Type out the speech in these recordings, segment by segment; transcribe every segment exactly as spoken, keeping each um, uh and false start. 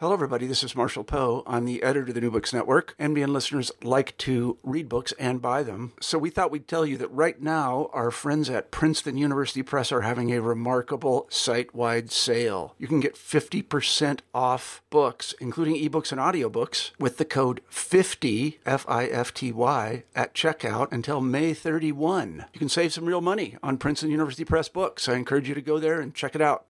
Hello, everybody. This is Marshall Poe. I'm the editor of the New Books Network. N B N listeners like to read books and buy them. So we thought we'd tell you that right now, our friends at Princeton University Press are having a remarkable site-wide sale. You can get fifty percent off books, including ebooks and audiobooks, with the code fifty, F I F T Y, at checkout until May thirty-first. You can save some real money on Princeton University Press books. I encourage you to go there and check it out.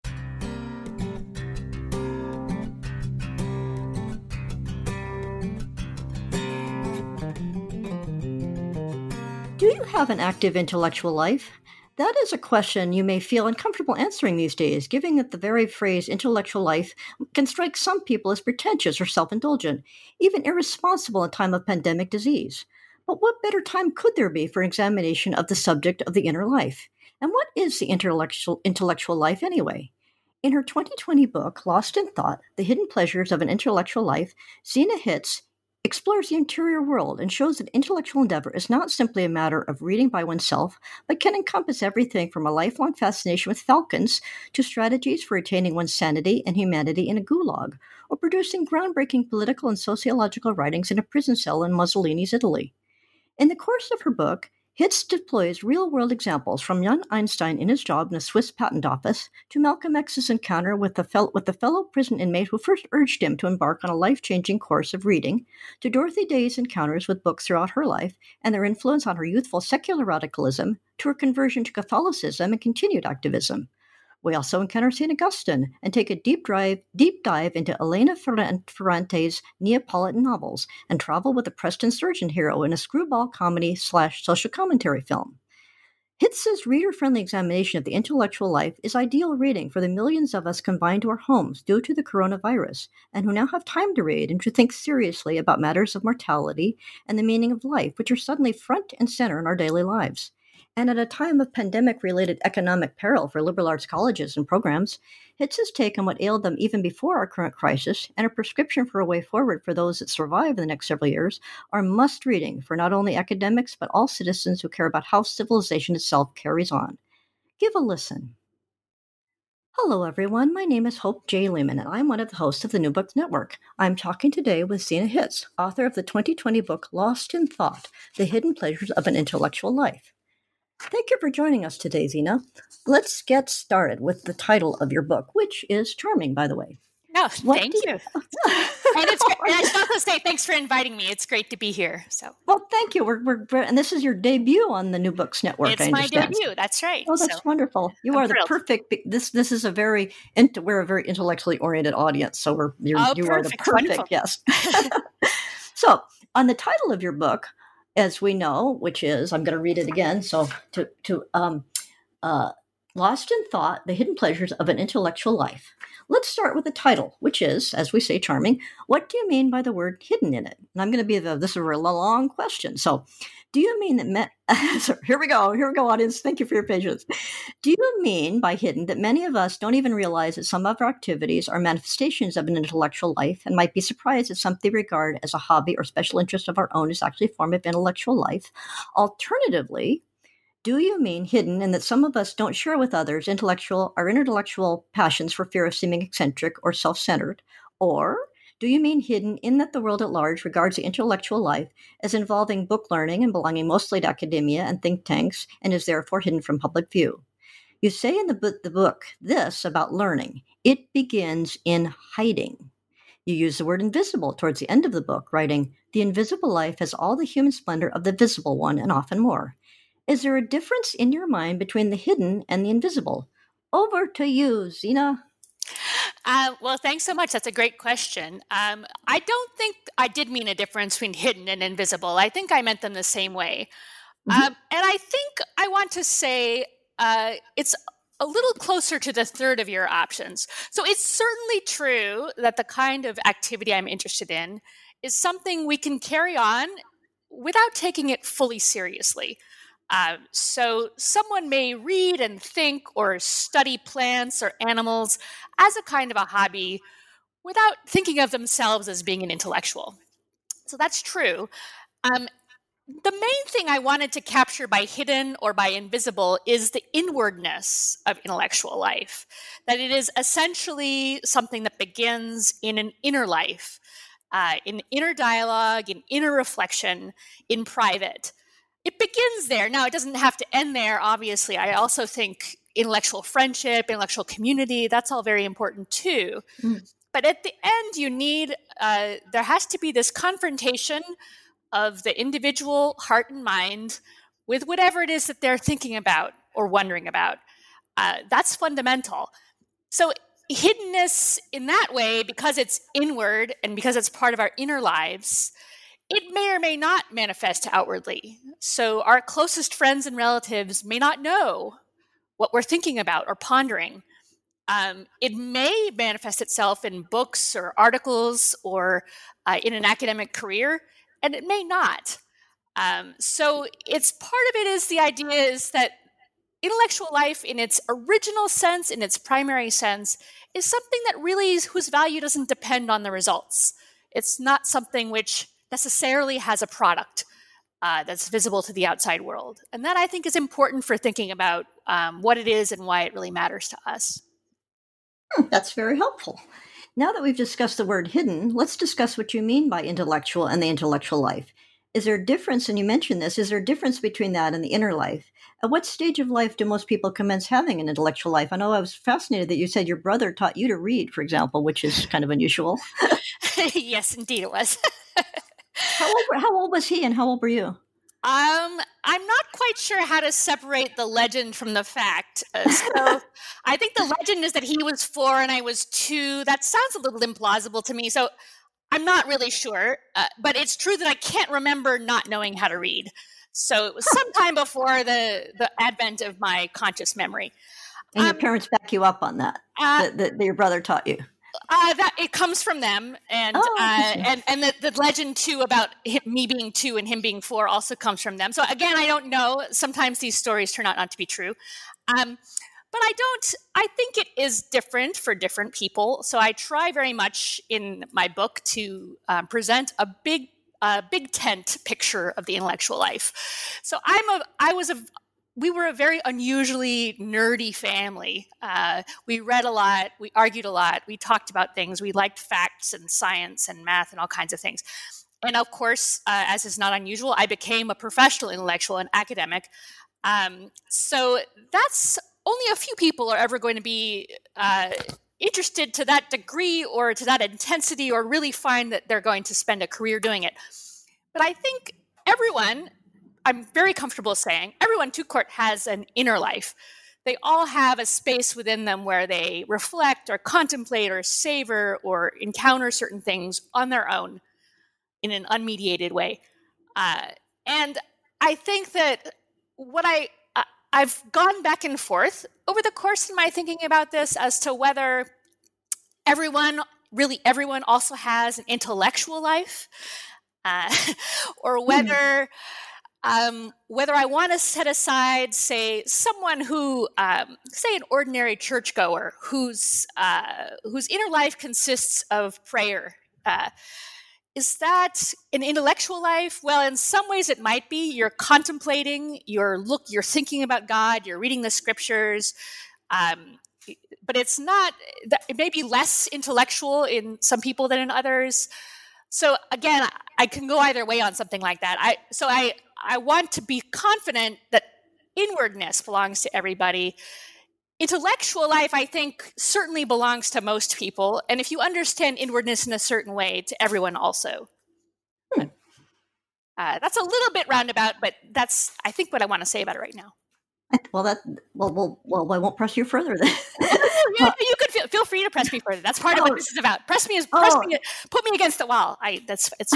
Do you have an active intellectual life? That is a question you may feel uncomfortable answering these days, given that the very phrase intellectual life can strike some people as pretentious or self-indulgent, even irresponsible in time of pandemic disease. But what better time could there be for examination of the subject of the inner life? And what is the intellectual intellectual life anyway? In her twenty twenty book, Lost in Thought, The Hidden Pleasures of an Intellectual Life, Zena Hitz explores the interior world and shows that intellectual endeavor is not simply a matter of reading by oneself, but can encompass everything from a lifelong fascination with falcons to strategies for retaining one's sanity and humanity in a gulag, or producing groundbreaking political and sociological writings in a prison cell in Mussolini's Italy. In the course of her book, Hitz deploys real-world examples from young Einstein in his job in a Swiss patent office to Malcolm X's encounter with the, fel- with the fellow prison inmate who first urged him to embark on a life-changing course of reading, to Dorothy Day's encounters with books throughout her life and their influence on her youthful secular radicalism, to her conversion to Catholicism and continued activism. We also encounter Saint Augustine and take a deep dive, deep dive into Elena Ferrante's Neapolitan novels and travel with a Preston Sturgeon hero in a screwball comedy slash social commentary film. Hitz's reader-friendly examination of the intellectual life is ideal reading for the millions of us confined to our homes due to the coronavirus and who now have time to read and to think seriously about matters of mortality and the meaning of life, which are suddenly front and center in our daily lives. And at a time of pandemic-related economic peril for liberal arts colleges and programs, Hitz's take on what ailed them even before our current crisis and a prescription for a way forward for those that survive in the next several years are must-reading for not only academics but all citizens who care about how civilization itself carries on. Give a listen. Hello, everyone. My name is Hope J. Lehman, and I'm one of the hosts of the New Books Network. I'm talking today with Zena Hitz, author of the twenty twenty book Lost in Thought, The Hidden Pleasures of an Intellectual Life. Thank you for joining us today, Zena. Let's get started with the title of your book, which is charming, by the way. No, what thank you. and, it's, and I should also say thanks for inviting me. It's great to be here. So, well, thank you. We're, we're and this is your debut on the New Books Network. It's I my understand. debut. That's right. Oh, that's so, wonderful. You I'm are thrilled. the perfect. This this is a very we're a very intellectually oriented audience. So we're you're, oh, you perfect. are the perfect. Wonderful. Yes. So on the title of your book, as we know, which is, I'm going to read it again. So to, to um, uh, Lost in Thought, The Hidden Pleasures of an Intellectual Life. Let's start with the title, which is, as we say, charming. What do you mean by the word hidden in it? And I'm going to be the, this is a long question. So do you mean that, me- so here we go, here we go, audience. Thank you for your patience. Do you mean by hidden that many of us don't even realize that some of our activities are manifestations of an intellectual life and might be surprised that something we regard as a hobby or special interest of our own is actually a form of intellectual life? Alternatively, do you mean hidden in that some of us don't share with others intellectual or intellectual passions for fear of seeming eccentric or self-centered? Or do you mean hidden in that the world at large regards the intellectual life as involving book learning and belonging mostly to academia and think tanks and is therefore hidden from public view? You say in the book, the book this about learning: it begins in hiding. You use the word invisible towards the end of the book, writing, the invisible life has all the human splendor of the visible one and often more. Is there a difference in your mind between the hidden and the invisible? Over to you, Zena. Uh, well, thanks so much. That's a great question. Um, I don't think I did mean a difference between hidden and invisible. I think I meant them the same way. Mm-hmm. Um, and I think I want to say uh, it's a little closer to the third of your options. So it's certainly true that the kind of activity I'm interested in is something we can carry on without taking it fully seriously. Uh, so someone may read and think or study plants or animals as a kind of a hobby without thinking of themselves as being an intellectual. So that's true. Um, the main thing I wanted to capture by hidden or by invisible is the inwardness of intellectual life, that it is essentially something that begins in an inner life, uh, in inner dialogue, in inner reflection, in private. It begins there. Now, it doesn't have to end there, obviously. I also think intellectual friendship, intellectual community, that's all very important too. Mm. But at the end, you need, uh, there has to be this confrontation of the individual heart and mind with whatever it is that they're thinking about or wondering about. Uh, that's fundamental. So hiddenness in that way, because it's inward and because it's part of our inner lives, it may or may not manifest outwardly. So our closest friends and relatives may not know what we're thinking about or pondering. Um, it may manifest itself in books or articles or uh, in an academic career, and it may not. Um, so it's part of it is the idea is that intellectual life in its original sense, in its primary sense, is something that really, whose value doesn't depend on the results. It's not something which necessarily has a product uh, that's visible to the outside world. And that I think is important for thinking about um, what it is and why it really matters to us. That's very helpful. Now that we've discussed the word hidden, let's discuss what you mean by intellectual and the intellectual life. Is there a difference, and you mentioned this, is there a difference between that and the inner life? At what stage of life do most people commence having an intellectual life? I know I was fascinated that you said your brother taught you to read, for example, which is kind of unusual. Yes, indeed it was. how, old, how old was he and how old were you? Um, I'm not quite sure how to separate the legend from the fact. Uh, so I think the legend is that he was four and I was two. That sounds a little implausible to me. So I'm not really sure. Uh, but it's true that I can't remember not knowing how to read. So it was sometime before the, the advent of my conscious memory. And your um, parents back you up on that, uh, that, that, that your brother taught you? Uh, that it comes from them, and oh, uh, and and the, the legend too about him, me being two and him being four also comes from them. So again, I don't know. Sometimes these stories turn out not to be true, um, but I don't. I think it is different for different people. So I try very much in my book to um, present a big, uh, big tent picture of the intellectual life. So I'm a. I was a. We were a very unusually nerdy family. Uh, we read a lot, we argued a lot, we talked about things, we liked facts and science and math and all kinds of things. And of course, uh, as is not unusual, I became a professional intellectual and academic. Um, so that's only a few people are ever going to be uh, interested to that degree or to that intensity or really find that they're going to spend a career doing it. But I think everyone, I'm very comfortable saying everyone to court has an inner life. They all have a space within them where they reflect or contemplate or savor or encounter certain things on their own in an unmediated way. Uh, and I think that what I, uh, I've gone back and forth over the course of my thinking about this as to whether everyone, really everyone also has an intellectual life uh, or whether... Mm. Um, whether I want to set aside, say, someone who, um, say, an ordinary churchgoer whose uh, whose inner life consists of prayer, uh, is that an intellectual life? Well, in some ways, it might be. You're contemplating, you're look, you're thinking about God, you're reading the scriptures, um, but it's not. It may be less intellectual in some people than in others. So again, I can go either way on something like that. I so I. I want to be confident that inwardness belongs to everybody. Intellectual life, I think, certainly belongs to most people. And if you understand inwardness in a certain way, to everyone also. Hmm. Uh, that's a little bit roundabout, but that's, I think, what I want to say about it right now. Well, that well, well, well, I won't press you further then. Yeah, you could feel, feel free to press me further. That's part of what this is about. Press me, as press oh. me, put me against the wall. I that's it's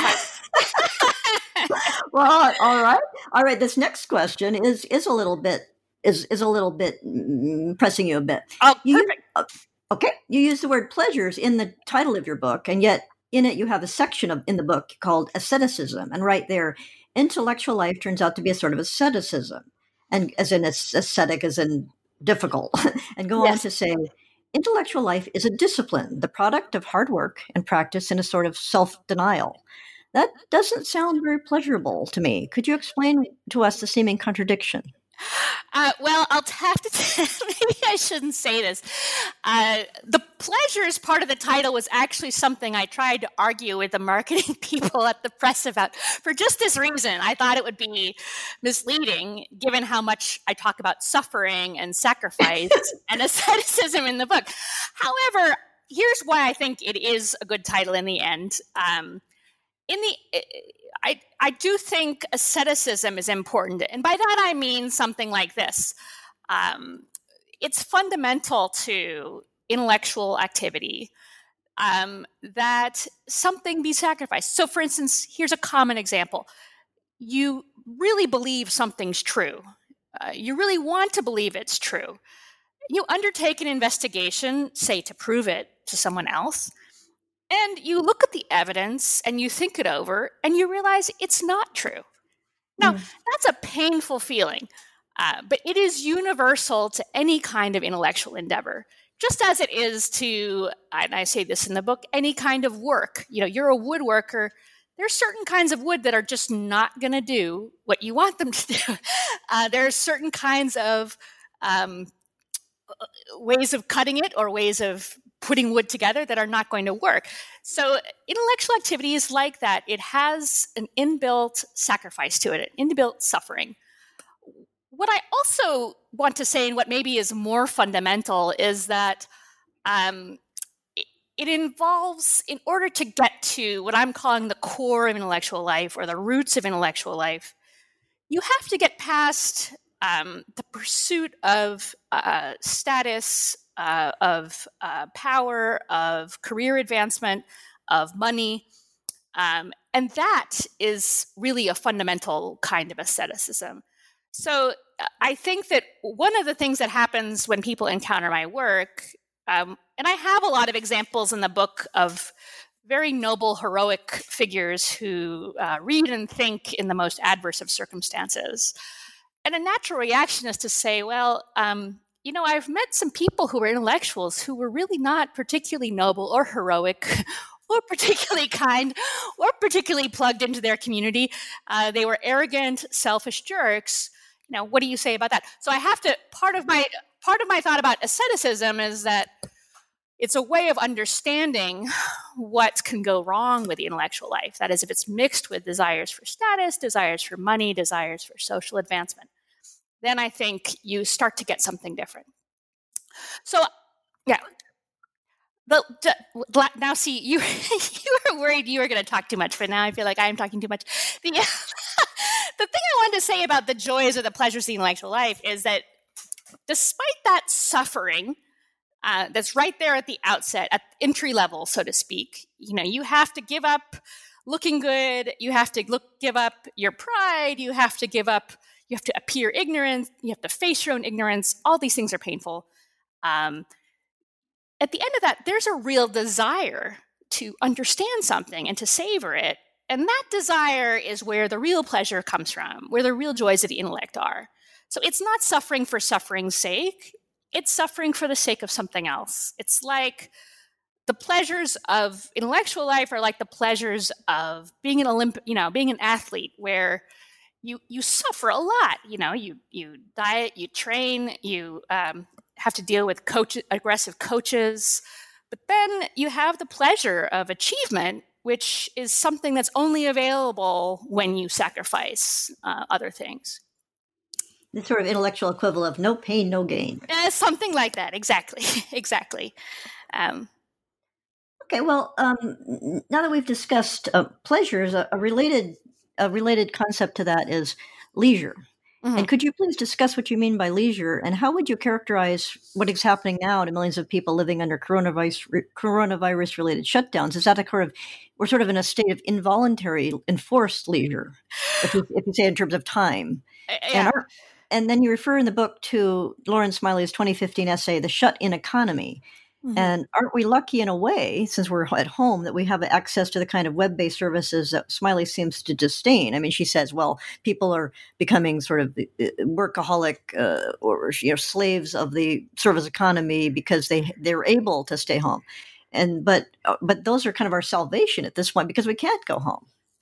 fine. Well, all right, all right. This next question is is a little bit is is a little bit mm, pressing you a bit. Oh, you, perfect. Uh, okay, you use the word pleasures in the title of your book, and yet in it you have a section of in the book called asceticism, and right there, intellectual life turns out to be a sort of asceticism. And as in ascetic, as in difficult, and go yes. on to say, intellectual life is a discipline, the product of hard work and practice in a sort of self-denial. That doesn't sound very pleasurable to me. Could you explain to us the seeming contradiction? Uh, well, I'll have to tell, maybe I shouldn't say this. Uh, the pleasures part of the title was actually something I tried to argue with the marketing people at the press about for just this reason. I thought it would be misleading given how much I talk about suffering and sacrifice and asceticism in the book. However, here's why I think it is a good title in the end. Um, in the... I, I do think asceticism is important. And by that, I mean something like this. Um, it's fundamental to intellectual activity um, that something be sacrificed. So for instance, here's a common example. You really believe something's true. Uh, you really want to believe it's true. You undertake an investigation, say to prove it to someone else. And you look at the evidence and you think it over and you realize it's not true. Now, mm. that's a painful feeling, uh, but it is universal to any kind of intellectual endeavor, just as it is to, and I say this in the book, any kind of work. You know, you're a woodworker. There's certain kinds of wood that are just not going to do what you want them to do. Uh, there are certain kinds of um, ways of cutting it or ways of putting wood together that are not going to work. So intellectual activity is like that. It has an inbuilt sacrifice to it, an inbuilt suffering. What I also want to say, and what maybe is more fundamental, is that um, it, it involves, in order to get to what I'm calling the core of intellectual life or the roots of intellectual life, you have to get past um, the pursuit of uh, status, Uh, of uh, power, of career advancement, of money. Um, and that is really a fundamental kind of asceticism. So I think that one of the things that happens when people encounter my work, um, and I have a lot of examples in the book of very noble, heroic figures who uh, read and think in the most adverse of circumstances. And a natural reaction is to say, well, um, you know, I've met some people who were intellectuals who were really not particularly noble or heroic or particularly kind or particularly plugged into their community. Uh, they were arrogant, selfish jerks. You know, what do you say about that? So I have to, part of my part of my thought about asceticism is that it's a way of understanding what can go wrong with the intellectual life. That is, if it's mixed with desires for status, desires for money, desires for social advancement, then I think you start to get something different. So, yeah. But now, see, you you were worried you were going to talk too much, but now I feel like I'm talking too much. The, the thing I wanted to say about the joys or the pleasures of the intellectual life is that despite that suffering uh, that's right there at the outset, at entry level, so to speak, you know, you have to give up looking good, you have to look, give up your pride, you have to give up You have to appear ignorant. You have to face your own ignorance. All these things are painful. Um, at the end of that, there's a real desire to understand something and to savor it. And that desire is where the real pleasure comes from, where the real joys of the intellect are. So it's not suffering for suffering's sake. It's suffering for the sake of something else. It's like the pleasures of intellectual life are like the pleasures of being an Olymp- you know, being an athlete, where You you suffer a lot, you know. You you diet, you train, you um, have to deal with coach, aggressive coaches, but then you have the pleasure of achievement, which is something that's only available when you sacrifice uh, other things. The sort of intellectual equivalent of no pain, no gain. Uh, something like that, exactly, exactly. Um, okay, well, um, now that we've discussed uh, pleasures, a, a related A related concept to that is leisure. Mm-hmm. And could you please discuss what you mean by leisure, and how would you characterize what is happening now to millions of people living under coronavirus coronavirus related shutdowns? Is that a sort of, we're sort of in a state of involuntary, enforced leisure, if you, if you say in terms of time? Uh, yeah. And, our, and then you refer in the book to Lauren Smiley's twenty fifteen essay, The Shut-In Economy. Mm-hmm. And aren't we lucky in a way, since we're at home, that we have access to the kind of web-based services that Smiley seems to disdain? I mean, she says, well, people are becoming sort of workaholic uh, or you know, slaves of the service economy because they, they're able to stay home. And but uh, but those are kind of our salvation at this point because we can't go home.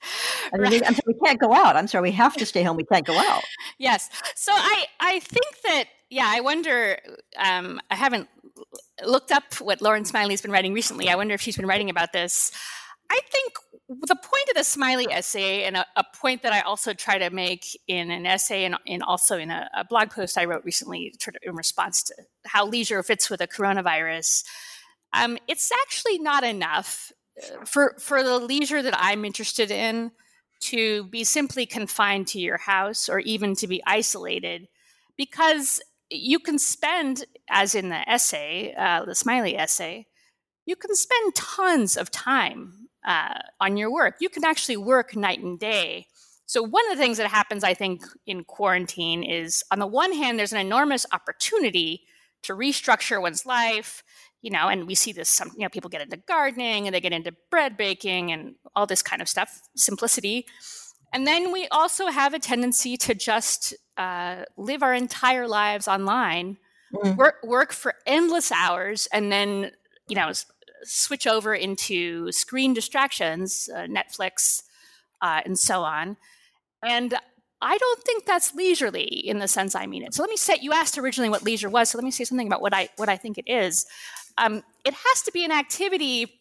I mean, we, I'm sorry, we can't go out. I'm sorry, we have to stay home. We can't go out. Yes. So I, I think that, yeah, I wonder, um, I haven't looked up what Lauren Smiley's been writing recently. I wonder if she's been writing about this. I think the point of the Smiley essay, and a, a point that I also try to make in an essay and, and also in a, a blog post I wrote recently in response to how leisure fits with the coronavirus, um, it's actually not enough for, for the leisure that I'm interested in to be simply confined to your house or even to be isolated, because you can spend, as in the essay, uh, the Smiley essay, you can spend tons of time uh, on your work. You can actually work night and day. So one of the things that happens, I think, in quarantine is, on the one hand, there's an enormous opportunity to restructure one's life, you know, and we see this, some, you know, people get into gardening and they get into bread baking and all this kind of stuff, simplicity. And then we also have a tendency to just uh, live our entire lives online, mm. work, work for endless hours, and then, you know, s- switch over into screen distractions, uh, Netflix, uh, and so on. And I don't think that's leisurely in the sense I mean it. So let me say, you asked originally what leisure was, so let me say something about what I what I think it is. Um, it has to be an activity,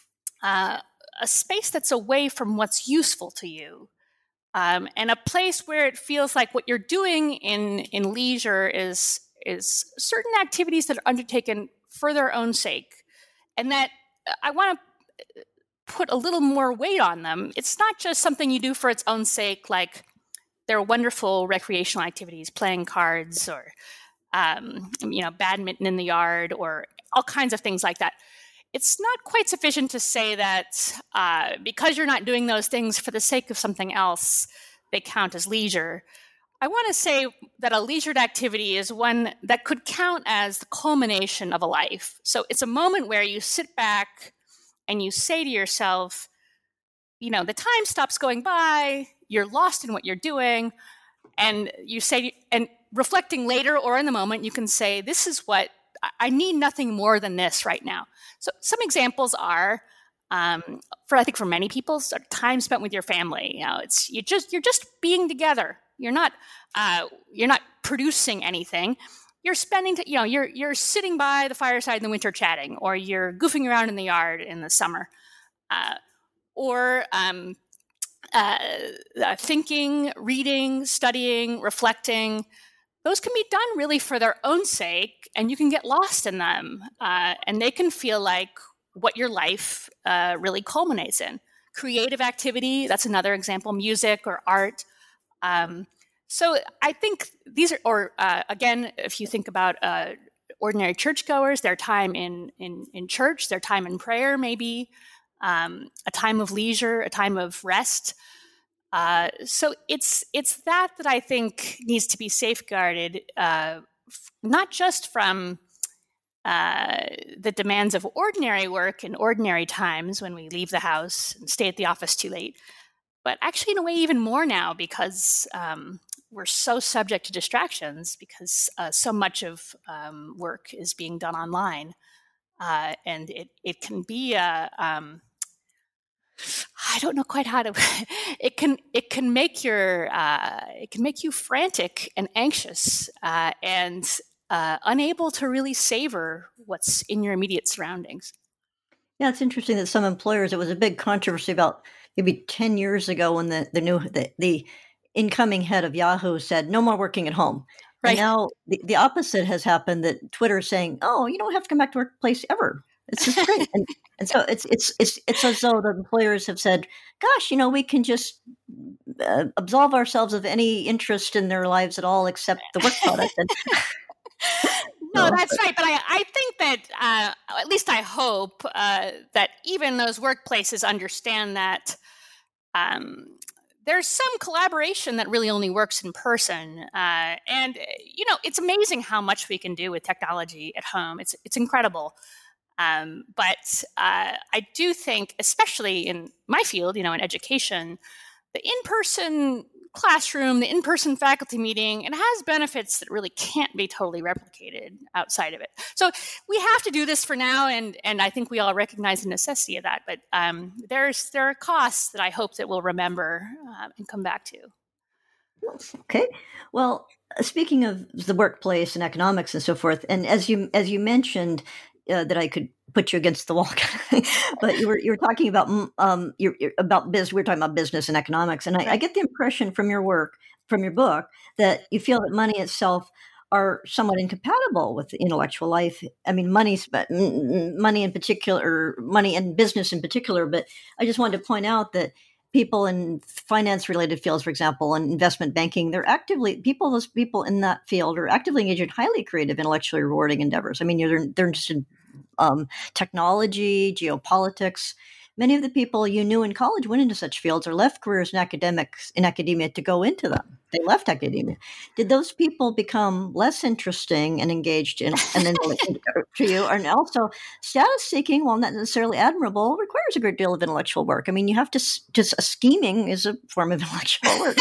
uh, a space that's away from what's useful to you, um, and a place where it feels like what you're doing in in leisure is is certain activities that are undertaken for their own sake, and that I want to put a little more weight on them. It's not just something you do for its own sake, like there are wonderful recreational activities, playing cards or um, you know, badminton in the yard or all kinds of things like that. It's not quite sufficient to say that uh, because you're not doing those things for the sake of something else, they count as leisure. I want to say that a leisured activity is one that could count as the culmination of a life. So it's a moment where you sit back and you say to yourself, you know, the time stops going by, you're lost in what you're doing, and you say, and reflecting later or in the moment, you can say, this is what, I need nothing more than this right now. So some examples are, um, for I think for many people, so time spent with your family. You know, it's you just you're just being together. You're not uh, you're not producing anything. You're spending, you know, you're you're sitting by the fireside in the winter chatting, or you're goofing around in the yard in the summer, uh, or um, uh, uh, thinking, reading, studying, reflecting. Those can be done really for their own sake, and you can get lost in them, uh, and they can feel like what your life uh, really culminates in. Creative activity, that's another example, music or art. Um, so I think these are, or uh, again, if you think about uh, ordinary churchgoers, their time in, in, in church, their time in prayer, maybe, um, a time of leisure, a time of rest. Uh, so it's it's that that I think needs to be safeguarded, uh, f- not just from uh, the demands of ordinary work in ordinary times when we leave the house and stay at the office too late, but actually in a way even more now because um, we're so subject to distractions because uh, so much of um, work is being done online, uh, and it it can be a um, I don't know quite how to. It can it can make your uh, it can make you frantic and anxious uh, and uh, unable to really savor what's in your immediate surroundings. Yeah, it's interesting that some employers. It was a big controversy about maybe ten years ago when the the new the, the incoming head of Yahoo said no more working at home. Right. And now the, the opposite has happened. That Twitter is saying, "Oh, you don't have to come back to workplace ever. It's just great." and, and so it's it's it's it's as though the employers have said, "Gosh, you know, we can just uh, absolve ourselves of any interest in their lives at all except the work product." And, no, that's right. But I, I think that, uh, at least I hope, uh, that even those workplaces understand that um, there's some collaboration that really only works in person. Uh, and, you know, it's amazing how much we can do with technology at home. It's it's incredible. Um, but uh, I do think, especially in my field, you know, in education, the in-person classroom, the in-person faculty meeting, and it has benefits that really can't be totally replicated outside of it. So we have to do this for now, and and I think we all recognize the necessity of that. But um, there's there are costs that I hope that we'll remember uh, and come back to. Okay. Well, speaking of the workplace and economics and so forth, and as you as you mentioned uh, that I could put you against the wall, but you were you were talking about um you're, you're about biz. We we're talking about business and economics, and I, I get the impression from your work, from your book, that you feel that money itself are somewhat incompatible with intellectual life. I mean, money's but money in particular, money and business in particular. But I just wanted to point out that people in finance-related fields, for example, and investment banking, they're actively people. Those people in that field are actively engaged in highly creative, intellectually rewarding endeavors. I mean, they're they're interested in um, technology, geopolitics. Many of the people you knew in college went into such fields or left careers in academics in academia to go into them. They left academia. Did those people become less interesting and engaged in and then to you? And also, status seeking, while not necessarily admirable, requires a great deal of intellectual work. I mean, you have to just uh, scheming is a form of intellectual work.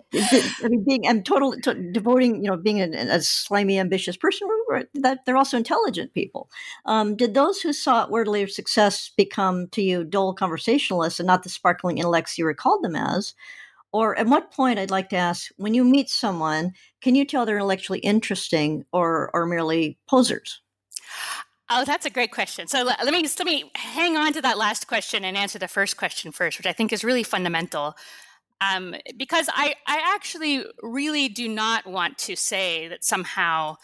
I mean, being I'm totally to, devoting, you know, being a, a slimy, ambitious person. That they're also intelligent people. Um, did those who sought worldly success become to you dull conversationalists and not the sparkling intellects you recalled them as? Or at what point, I'd like to ask, when you meet someone, can you tell they're intellectually interesting or or merely posers? Oh, that's a great question. So let me let me hang on to that last question and answer the first question first, which I think is really fundamental. Um, because I, I actually really do not want to say that somehow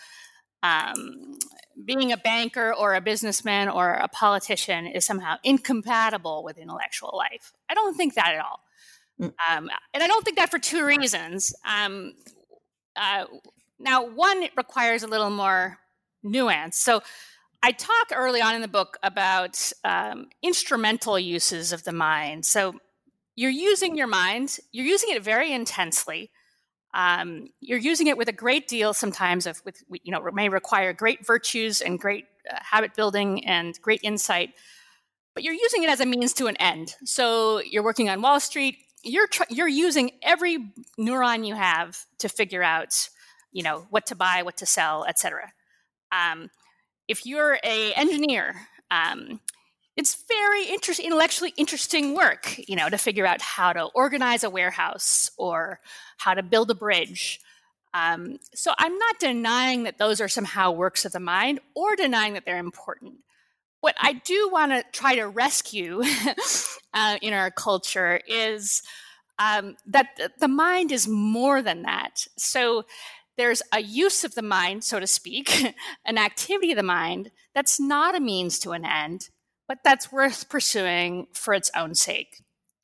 um, being a banker or a businessman or a politician is somehow incompatible with intellectual life. I don't think that at all. Mm. Um, and I don't think that for two reasons. Um, uh, now, one, it requires a little more nuance. So I talk early on in the book about um, instrumental uses of the mind. So you're using your mind, you're using it very intensely. Um, you're using it with a great deal sometimes of, with, you know, it may require great virtues and great uh, habit building and great insight, but you're using it as a means to an end. So you're working on Wall Street, you're tr- you're using every neuron you have to figure out, you know, what to buy, what to sell, et cetera. Um, if you're a engineer, um, it's very interesting, intellectually interesting work, you know, to figure out how to organize a warehouse or how to build a bridge. Um, so I'm not denying that those are somehow works of the mind or denying that they're important. What I do want to try to rescue uh, in our culture is um, that the mind is more than that. So there's a use of the mind, so to speak, an activity of the mind that's not a means to an end, but that's worth pursuing for its own sake.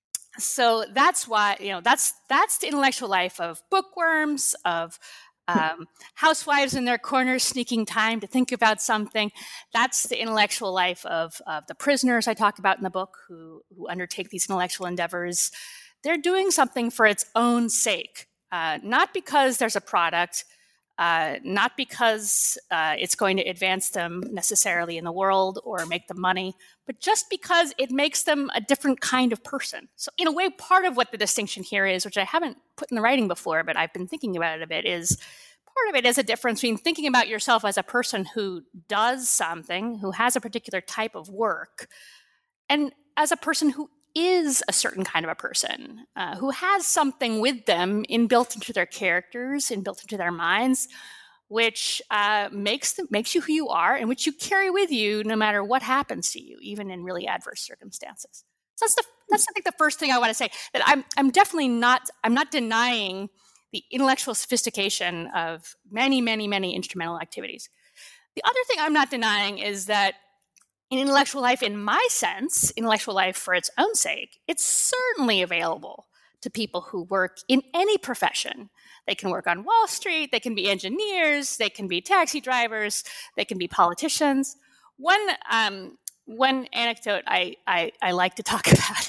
So that's why, you know, that's that's the intellectual life of bookworms, of um, housewives in their corners sneaking time to think about something. That's the intellectual life of, of the prisoners I talk about in the book who, who undertake these intellectual endeavors. They're doing something for its own sake, uh, not because there's a product, Uh, not because uh, it's going to advance them necessarily in the world or make them money, but just because it makes them a different kind of person. So in a way, part of what the distinction here is, which I haven't put in the writing before, but I've been thinking about it a bit, is part of it is a difference between thinking about yourself as a person who does something, who has a particular type of work, and as a person who is a certain kind of a person, uh, who has something with them inbuilt into their characters, inbuilt into their minds, which uh, makes them, makes you who you are and which you carry with you no matter what happens to you, even in really adverse circumstances. So that's the that's I think the first thing I want to say, that I'm I'm definitely not I'm not denying the intellectual sophistication of many, many, many instrumental activities. The other thing I'm not denying is that in intellectual life, in my sense, intellectual life for its own sake, it's certainly available to people who work in any profession. They can work on Wall Street, they can be engineers, they can be taxi drivers, they can be politicians. One um, one anecdote I, I, I like to talk about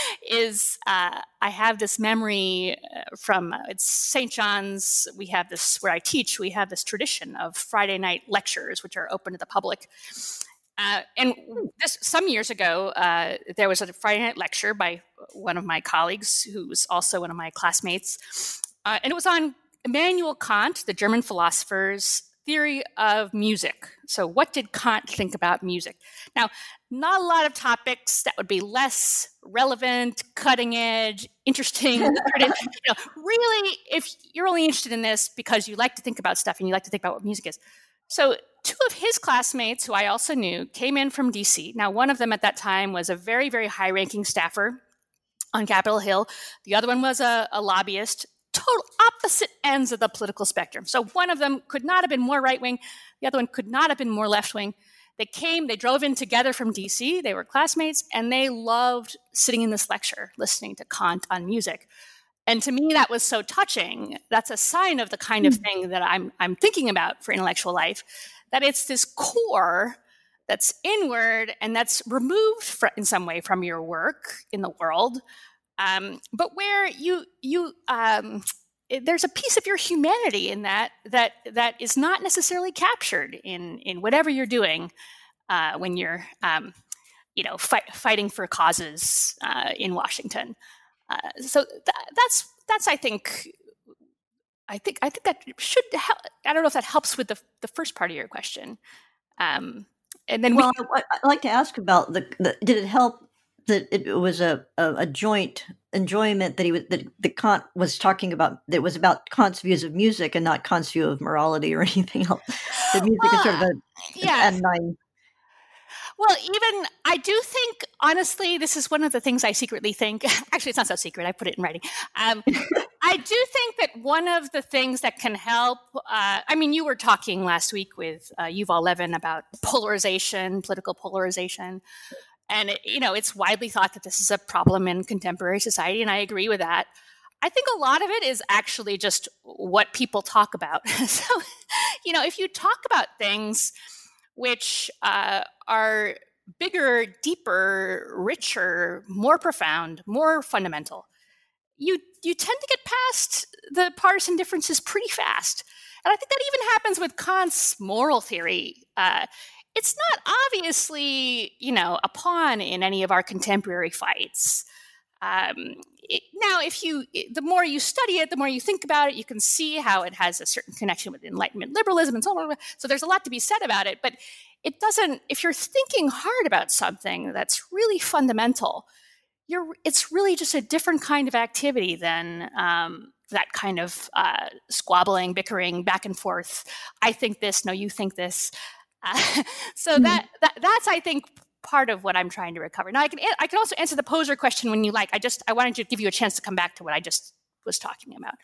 is uh, I have this memory from, uh, it's Saint John's, we have this, where I teach, we have this tradition of Friday night lectures, which are open to the public. Uh, and this some years ago, uh, there was a Friday night lecture by one of my colleagues, who was also one of my classmates, uh, and it was on Immanuel Kant, the German philosopher's theory of music. So, what did Kant think about music? Now, not a lot of topics that would be less relevant, cutting edge, interesting. you know, really, if you're only interested in this because you like to think about stuff and you like to think about what music is. So two of his classmates, who I also knew, came in from D C. Now, one of them at that time was a very, very high-ranking staffer on Capitol Hill. The other one was a, a lobbyist, total opposite ends of the political spectrum. So one of them could not have been more right-wing. The other one could not have been more left-wing. They came, they drove in together from D C. They were classmates, and they loved sitting in this lecture, listening to Kant on music. And to me, that was so touching. That's a sign of the kind of thing that I'm I'm thinking about for intellectual life, that it's this core that's inward and that's removed fr- in some way from your work in the world, um, but where you you um, it, there's a piece of your humanity in that that that is not necessarily captured in in whatever you're doing uh, when you're um, you know fight, fighting for causes uh, in Washington. Uh, so th- that's that's I think I think I think that should help. I don't know if that helps with the the first part of your question. Um, and then well, we, I, I'd like to ask about the, the did it help that it was a, a, a joint enjoyment that he was that, that Kant was talking about, that was about Kant's views of music and not Kant's view of morality or anything else. The music well, is sort of a yeah. an nine. Well, even I do think, honestly, this is one of the things I secretly think. Actually, it's not so secret. I put it in writing. Um, I do think that one of the things that can help, uh, I mean, you were talking last week with uh, Yuval Levin about polarization, political polarization. And, it, you know, it's widely thought that this is a problem in contemporary society, and I agree with that. I think a lot of it is actually just what people talk about. So, you know, if you talk about things which uh, are bigger, deeper, richer, more profound, more fundamental, you you tend to get past the partisan differences pretty fast. And I think that even happens with Kant's moral theory. Uh, it's not obviously, you know, a pawn in any of our contemporary fights. Um, it, now, if you, the more you study it, the more you think about it, you can see how it has a certain connection with Enlightenment liberalism and so on. So there's a lot to be said about it, but it doesn't, if you're thinking hard about something that's really fundamental, you're, it's really just a different kind of activity than um, that kind of uh, squabbling, bickering, back and forth. I think this, no, you think this. Uh, so mm-hmm. that, that that's, I think, part of what I'm trying to recover. Now, I can I can also answer the poser question when you like. I just I wanted to give you a chance to come back to what I just was talking about.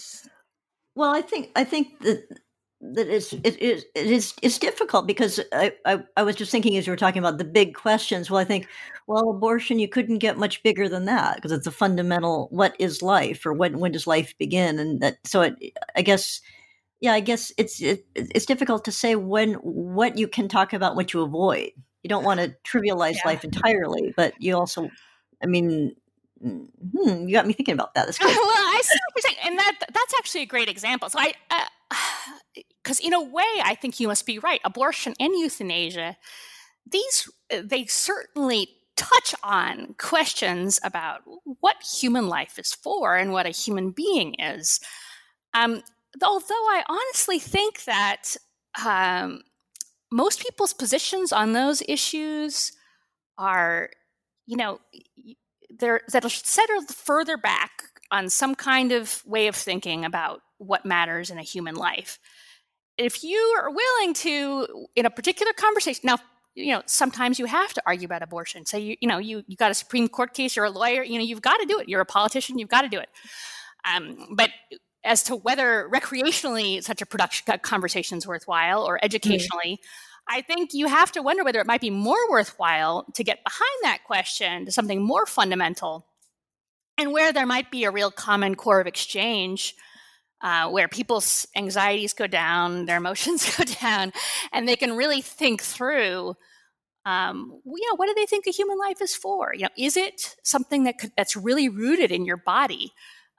Well, I think I think that that it's it is it is it's difficult because I, I I was just thinking as you were talking about the big questions. Well, I think well, abortion, you couldn't get much bigger than that because it's a fundamental, what is life, or when when does life begin, and that so it, I guess. Yeah, I guess it's it, it's difficult to say when what you can talk about, what you avoid. You don't want to trivialize yeah. life entirely, but you also, I mean, hmm, you got me thinking about that. That's good. Well, I see what you're saying, and that that's actually a great example. So I, because uh, in a way, I think you must be right. Abortion and euthanasia, these they certainly touch on questions about what human life is for and what a human being is. Um, although I honestly think that um, most people's positions on those issues are, you know, they're that'll settle further back on some kind of way of thinking about what matters in a human life. If you are willing to, in a particular conversation, now, you know, sometimes you have to argue about abortion. Say, you, you know, you, you got a Supreme Court case, you're a lawyer, you know, you've got to do it. You're a politician, you've got to do it. Um, but as to whether recreationally such a production conversation is worthwhile or educationally, mm-hmm. I think you have to wonder whether it might be more worthwhile to get behind that question to something more fundamental, and where there might be a real common core of exchange, uh, where people's anxieties go down, their emotions go down, and they can really think through, um, you know, what do they think a human life is for? You know, is it something that could, that's really rooted in your body?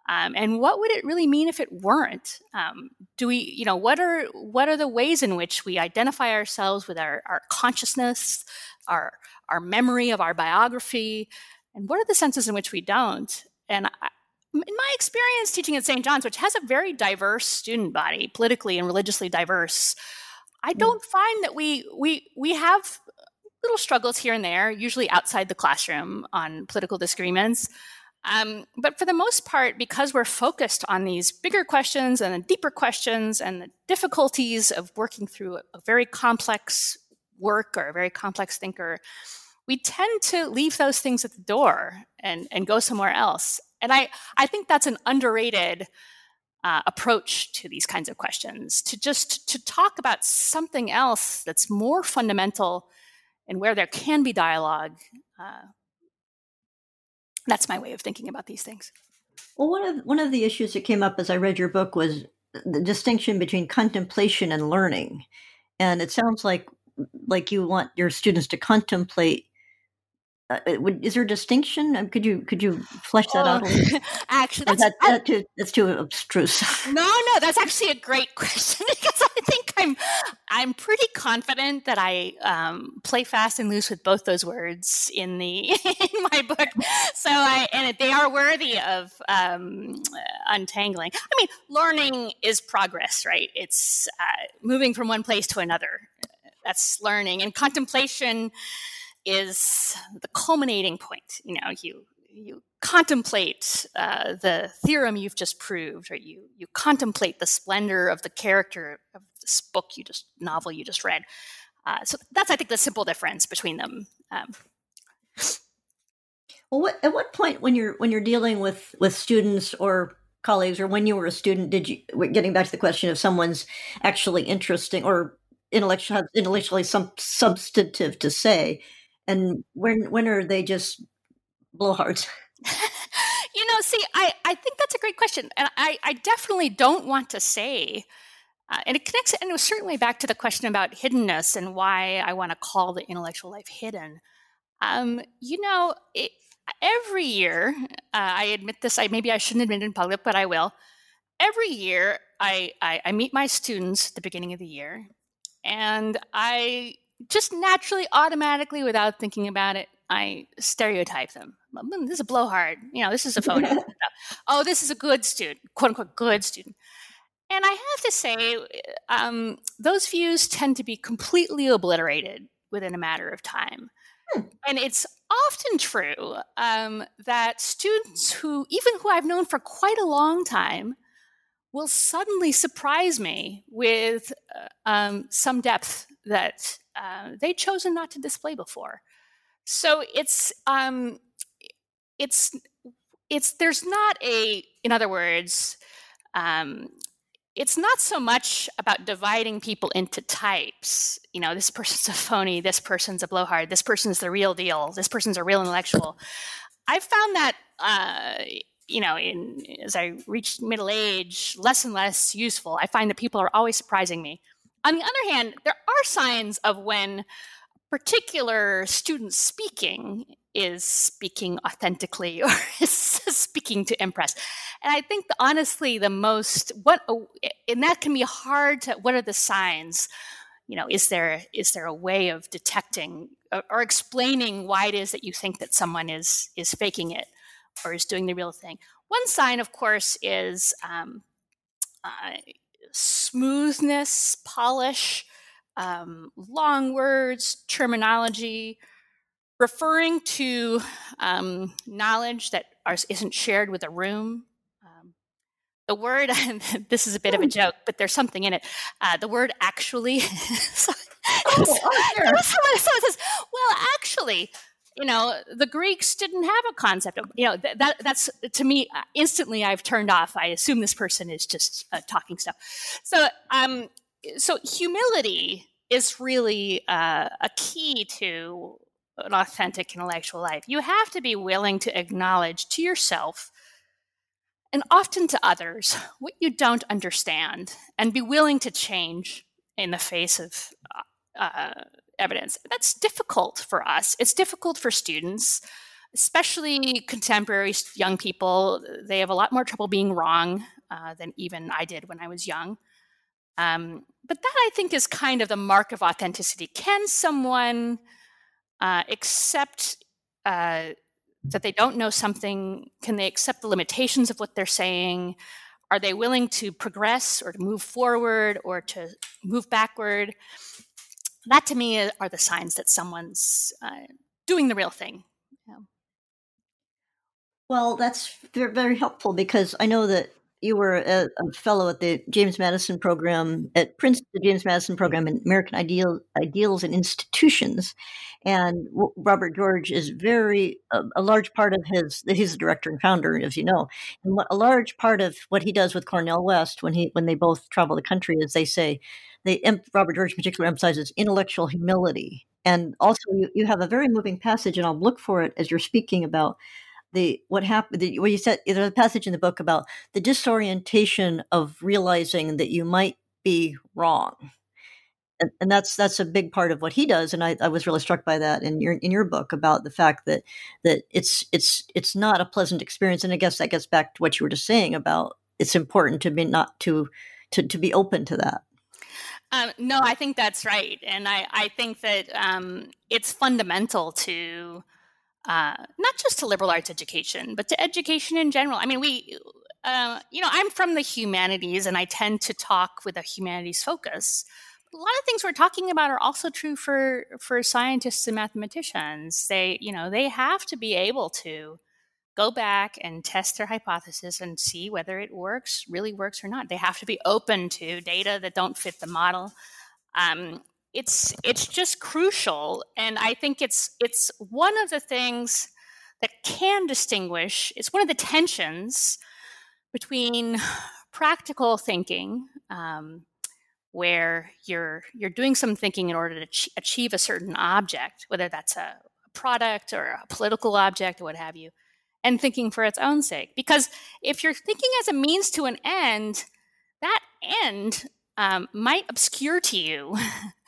Um, and what would it really mean if it weren't? Um, do we, you know, what are what are the ways in which we identify ourselves with our, our consciousness, our our memory of our biography, and what are the senses in which we don't? And I, in my experience teaching at Saint John's, which has a very diverse student body, politically and religiously diverse, I don't mm. find that we we we have little struggles here and there, usually outside the classroom on political disagreements. Um, but for the most part, because we're focused on these bigger questions and the deeper questions and the difficulties of working through a, a very complex work or a very complex thinker, we tend to leave those things at the door and, and go somewhere else. And I, I think that's an underrated uh, approach to these kinds of questions, to just to talk about something else that's more fundamental and where there can be dialogue. Uh, that's my way of thinking about these things. Well, one of one of the issues that came up as I read your book was the distinction between contemplation and learning. And it sounds like like you want your students to contemplate. Uh, is there a distinction? Um, could you could you flesh that oh, out a little? Actually, that's, that, that too, that's too abstruse. No, no, that's actually a great question because I think I'm I'm pretty confident that I um, play fast and loose with both those words in the in my book. So I and they are worthy of um, untangling. I mean, learning is progress, right? It's uh, moving from one place to another. That's learning, and contemplation is the culminating point. You know, you you contemplate uh, the theorem you've just proved, or you you contemplate the splendor of the character of this book you just novel you just read. Uh, so that's, I think, the simple difference between them. Um, well, what, at what point when you're when you're dealing with with students or colleagues, or when you were a student, did you? Getting back to the question of someone's actually interesting or intellectual intellectually some substantive to say. And when when are they just blowhards? You know, see, I, I think that's a great question. And I, I definitely don't want to say, uh, and it connects, and it was certainly back to the question about hiddenness and why I want to call the intellectual life hidden. Um, you know, it, every year, uh, I admit this, I maybe I shouldn't admit it in public, but I will. Every year, I, I, I meet my students at the beginning of the year, and I just naturally, automatically, without thinking about it, I stereotype them. This is a blowhard. You know, this is a phony. Oh, this is a good student, quote unquote, good student. And I have to say, um, those views tend to be completely obliterated within a matter of time. Hmm. And it's often true um, that students who, even who I've known for quite a long time, will suddenly surprise me with uh, um, some depth that uh, they'd chosen not to display before. So it's um, it's it's there's not a, in other words, um, it's not so much about dividing people into types. You know, this person's a phony, this person's a blowhard, this person's the real deal, this person's a real intellectual. I've found that. Uh, you know, in, as I reach middle age, less and less useful. I find that people are always surprising me. On the other hand, there are signs of when a particular student speaking is speaking authentically or is speaking to impress. And I think, that honestly, the most, what, and that can be hard to, what are the signs? You know, is there is there a way of detecting or, or explaining why it is that you think that someone is is faking it or is doing the real thing? One sign, of course, is um, uh, smoothness, polish, um, long words, terminology, referring to um, knowledge that are, isn't shared with a room. Um, the word, this is a bit of a joke, but there's something in it. Uh, the word actually. so, oh, oh, sure. someone, someone says, well, actually, you know, the Greeks didn't have a concept of, you know, th- that that's, to me, uh, instantly I've turned off. I assume this person is just uh, talking stuff. So, um, so humility is really uh, a key to an authentic intellectual life. You have to be willing to acknowledge to yourself and often to others what you don't understand and be willing to change in the face of uh, uh, evidence. That's difficult for us. It's difficult for students, especially contemporary young people, they have a lot more trouble being wrong uh, than even I did when I was young. Um, but that, I think, is kind of the mark of authenticity. Can someone uh, accept uh, that they don't know something? Can they accept the limitations of what they're saying? Are they willing to progress or to move forward or to move backward? That, to me, are the signs that someone's uh, doing the real thing. Yeah. Well, that's very, very helpful, because I know that you were a, a fellow at the James Madison program at Princeton, the James Madison program in American Ideal, Ideals and Institutions. And w- Robert George is very, a, a large part of his, he's the director and founder, as you know. And what, a large part of what he does with Cornel West when he when they both travel the country is they say, they Robert George in particular emphasizes intellectual humility. And also you, you have a very moving passage, and I'll look for it as you're speaking about the what happened. The, what you said, there's a passage in the book about the disorientation of realizing that you might be wrong, and, and that's that's a big part of what he does. And I, I was really struck by that in your in your book about the fact that that it's it's it's not a pleasant experience. And I guess that gets back to what you were just saying about it's important to be not to to to be open to that. Um, no, I think that's right, and I I think that um, it's fundamental to. Uh, not just to liberal arts education, but to education in general. I mean, we, uh, you know, I'm from the humanities, and I tend to talk with a humanities focus. But a lot of things we're talking about are also true for for scientists and mathematicians. They, you know, they have to be able to go back and test their hypothesis and see whether it works, really works or not. They have to be open to data that don't fit the model. Um, It's it's just crucial, and I think it's it's one of the things that can distinguish. It's one of the tensions between practical thinking, um, where you're you're doing some thinking in order to ch- achieve a certain object, whether that's a product or a political object or what have you, and thinking for its own sake. Because if you're thinking as a means to an end, that end um, might obscure to you.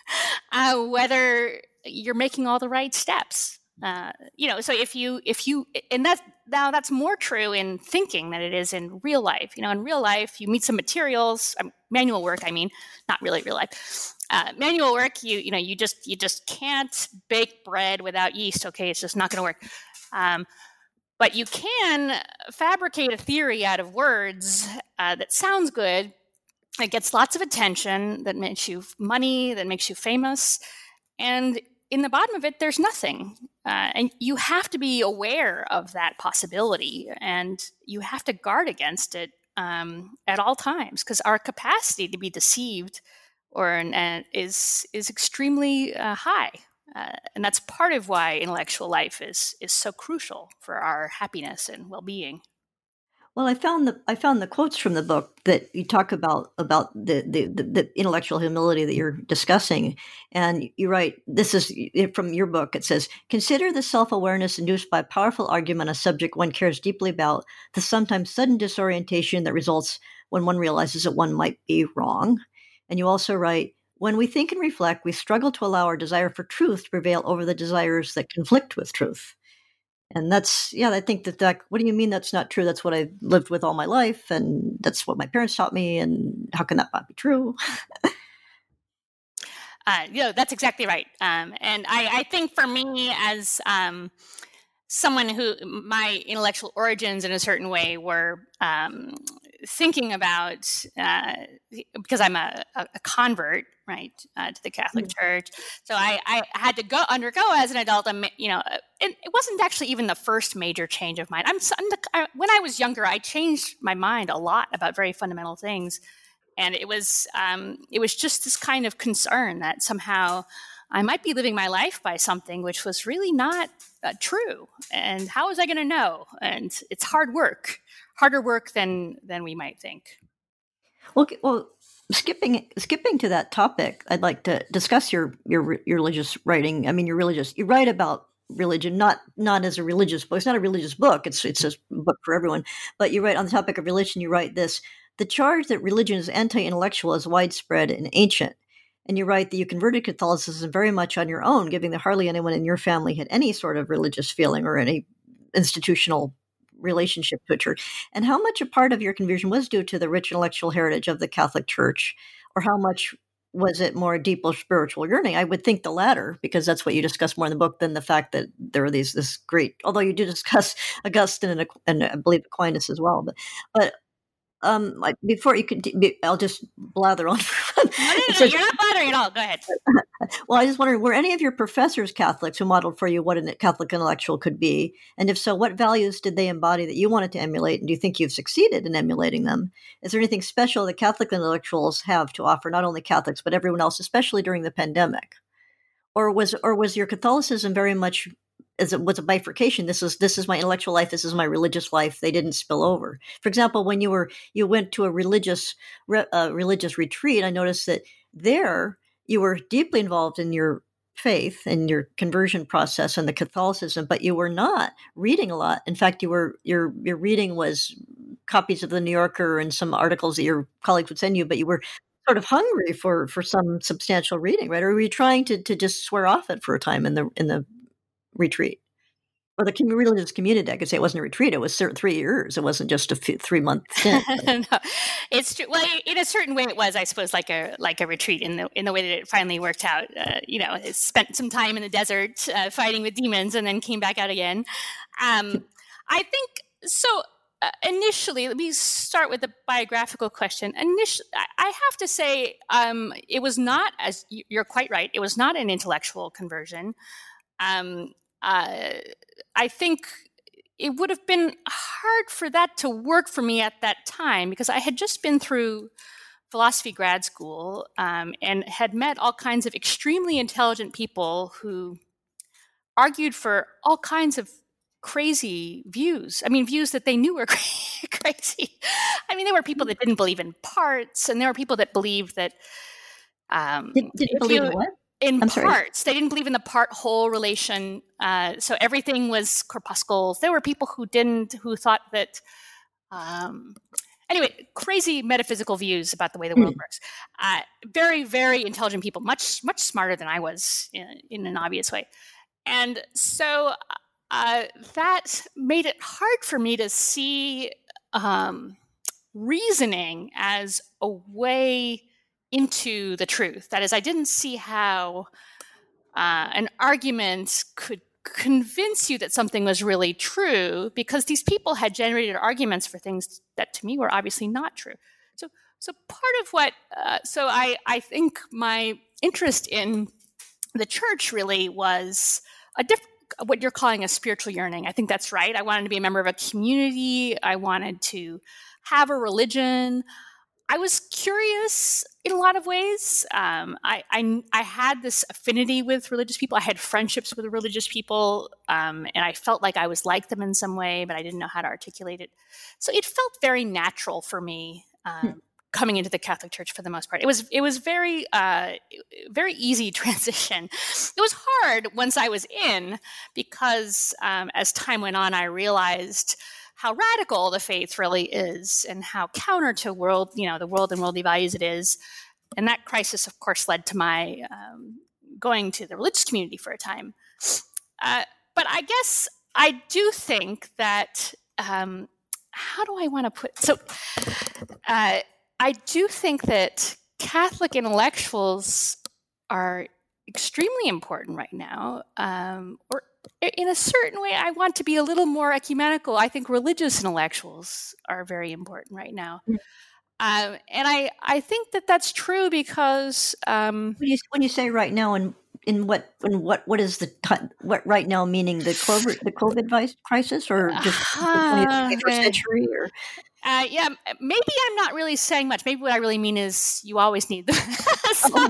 Uh, whether you're making all the right steps, uh, you know. So if you, if you, and that now that's more true in thinking than it is in real life. You know, in real life, you meet some materials, um, manual work. I mean, not really real life. Uh, manual work, you you know, you just you just can't bake bread without yeast. Okay, it's just not going to work. Um, but you can fabricate a theory out of words uh, that sounds good. It gets lots of attention, that makes you money, that makes you famous. And in the bottom of it, there's nothing. Uh, and you have to be aware of that possibility. And you have to guard against it um, at all times, because our capacity to be deceived or uh, is is extremely uh, high. Uh, and that's part of why intellectual life is is so crucial for our happiness and well-being. Well, I found the I found the quotes from the book that you talk about about the the, the, the intellectual humility that you're discussing, and you write, this is from your book. It says, "Consider the self-awareness induced by a powerful argument on a subject one cares deeply about, the sometimes sudden disorientation that results when one realizes that one might be wrong." And you also write, "When we think and reflect, we struggle to allow our desire for truth to prevail over the desires that conflict with truth." And that's, yeah, I think that, that, what do you mean that's not true? That's what I've lived with all my life, and that's what my parents taught me, and how can that not be true? uh, you know, that's exactly right. Um, and I, I think for me, as um, someone who, my intellectual origins in a certain way were um, thinking about, uh, because I'm a, a convert, right, uh, to the Catholic mm-hmm. Church. So I, I had to go undergo as an adult, you know, and it wasn't actually even the first major change of mine. I'm, I'm the, I, when I was younger, I changed my mind a lot about very fundamental things. And it was, um, it was just this kind of concern that somehow I might be living my life by something which was really not uh, true. And how was I going to know? And it's hard work, harder work than than we might think. Well, well, skipping skipping to that topic, I'd like to discuss your your, your religious writing. I mean, you're religious. You write about religion, not not as a religious book. It's not a religious book. It's it's a book for everyone. But you write on the topic of religion. You write this: the charge that religion is anti-intellectual is widespread and ancient. And you write that you converted Catholicism very much on your own, given that hardly anyone in your family had any sort of religious feeling or any institutional relationship to a church, and how much a part of your conversion was due to the rich intellectual heritage of the Catholic Church, or how much was it more deeper spiritual yearning? I would think the latter, because that's what you discuss more in the book than the fact that there are these this great. Although you do discuss Augustine and, and I believe Aquinas as well, but but. Um, like before you could, I'll just blather on. No, no, no, so, you're not blathering at all. Go ahead. Well, I just wondered, were any of your professors Catholics who modeled for you what a Catholic intellectual could be? And if so, what values did they embody that you wanted to emulate? And do you think you've succeeded in emulating them? Is there anything special that Catholic intellectuals have to offer, not only Catholics, but everyone else, especially during the pandemic? Or was, or was your Catholicism very much as it was a bifurcation? This is this is my intellectual life. This is my religious life. They didn't spill over. For example, when you were you went to a religious uh, religious retreat, I noticed that there you were deeply involved in your faith and your conversion process and the Catholicism, but you were not reading a lot. In fact, you were your your reading was copies of the New Yorker and some articles that your colleagues would send you, but you were sort of hungry for for some substantial reading, right? Or were you trying to to just swear off it for a time in the in the retreat, or the religious community? I could say it wasn't a retreat; it was three years. It wasn't just a few, three month stint. No, it's true. Well, in a certain way, it was, I suppose, like a like a retreat in the in the way that it finally worked out. Uh, you know, it spent some time in the desert uh, fighting with demons, and then came back out again. Um, I think so. Uh, initially, let me start with the biographical question. Initially, I have to say, um, it was not, as you're quite right, it was not an intellectual conversion. Um, uh, I think it would have been hard for that to work for me at that time, because I had just been through philosophy grad school um, and had met all kinds of extremely intelligent people who argued for all kinds of crazy views. I mean, views that they knew were crazy. I mean, there were people that didn't believe in parts, and there were people that believed that um, Did, didn't believe you, in what? In I'm parts. sorry. They didn't believe in the part-whole relation. Uh, so everything was corpuscles. There were people who didn't, who thought that, um, anyway, crazy metaphysical views about the way the world mm. works. Uh, very, very intelligent people, much, much smarter than I was in, in an obvious way. And so uh, that made it hard for me to see um, reasoning as a way into the truth. That is, I didn't see how uh, an argument could convince you that something was really true, because these people had generated arguments for things that to me were obviously not true. So, so part of what, uh, so I, I think my interest in the church really was a different, what you're calling a spiritual yearning. I think that's right. I wanted to be a member of a community. I wanted to have a religion. I was curious in a lot of ways. Um, I, I I had this affinity with religious people. I had friendships with religious people, um, and I felt like I was like them in some way, but I didn't know how to articulate it. So it felt very natural for me um, hmm. coming into the Catholic Church for the most part. It was it was very uh, very easy transition. It was hard once I was in, because um, as time went on, I realized how radical the faith really is, and how counter to world, you know, the world and worldly values it is. And that crisis, of course, led to my um, going to the religious community for a time. Uh, but I guess I do think that, um, how do I want to put, so uh, I do think that Catholic intellectuals are extremely important right now, um, or in a certain way, I want to be a little more ecumenical. I think religious intellectuals are very important right now. Mm. Um, and I, I think that that's true because um, when, you, when you say right now, and in what, in what, what is the t- what right now meaning? The COVID, the COVID crisis, or just uh, the twenty-first century, or uh, yeah, maybe I'm not really saying much. Maybe what I really mean is you always need them. So, I don't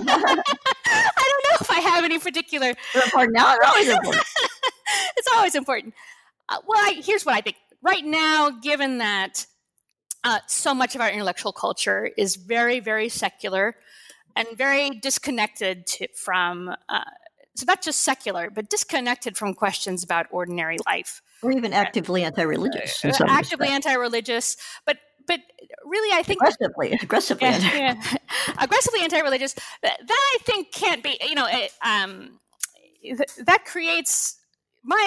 know if I have any particular. They're important now. They're always important. It's always important. Uh, well, I, here's what I think. Right now, given that uh, so much of our intellectual culture is very, very secular and very disconnected to, from, uh, so not just secular, but disconnected from questions about ordinary life. Or even actively anti-religious. Uh, actively respect. anti-religious, but but really, I think aggressively, aggressively, yeah, anti- yeah. aggressively anti-religious. That, that I think can't be. You know, it, um, th- that creates. My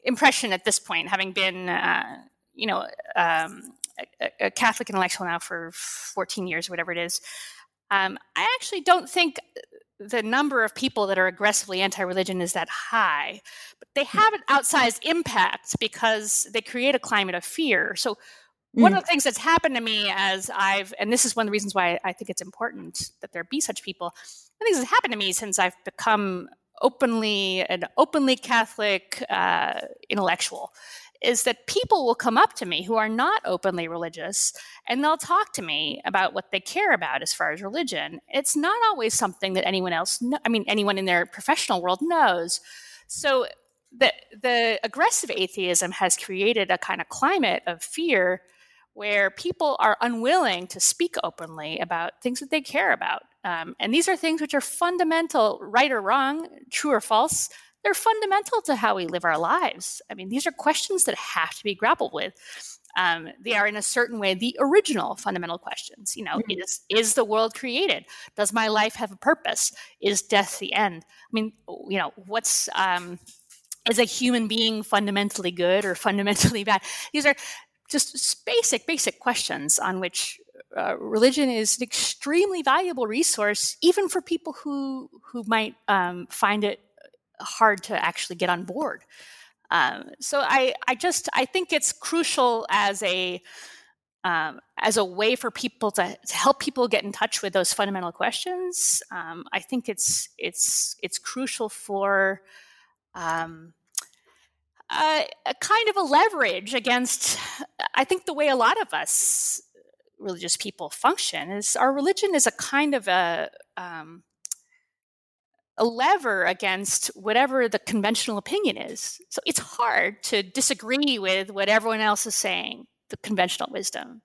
impression at this point, having been, uh, you know, um, a, a Catholic intellectual now for fourteen years or whatever it is, um, I actually don't think the number of people that are aggressively anti-religion is that high, but they have an outsized impact because they create a climate of fear. So one of the things that's happened to me as I've, and this is one of the reasons why I think it's important that there be such people, one of the things that's happened to me since I've become openly an openly Catholic uh, intellectual is that people will come up to me who are not openly religious, and they'll talk to me about what they care about as far as religion. It's not always something that anyone else, kn- I mean, anyone in their professional world knows. So the, the aggressive atheism has created a kind of climate of fear where people are unwilling to speak openly about things that they care about. Um, and these are things which are fundamental, right or wrong, true or false. They're fundamental to how we live our lives. I mean, these are questions that have to be grappled with. Um, they are, in a certain way, the original fundamental questions. You know, mm-hmm. is is the world created? Does my life have a purpose? Is death the end? I mean, you know, what's um, is a human being fundamentally good or fundamentally bad? These are just basic, basic questions on which uh, religion is an extremely valuable resource, even for people who who might um, find it hard to actually get on board. Um, so I, I just, I think it's crucial as a, um, as a way for people to, to help people get in touch with those fundamental questions. Um, I think it's, it's, it's crucial for, um, a, a kind of a leverage against, I think the way a lot of us religious people function is our religion is a kind of a, um, a lever against whatever the conventional opinion is. So it's hard to disagree with what everyone else is saying, the conventional wisdom.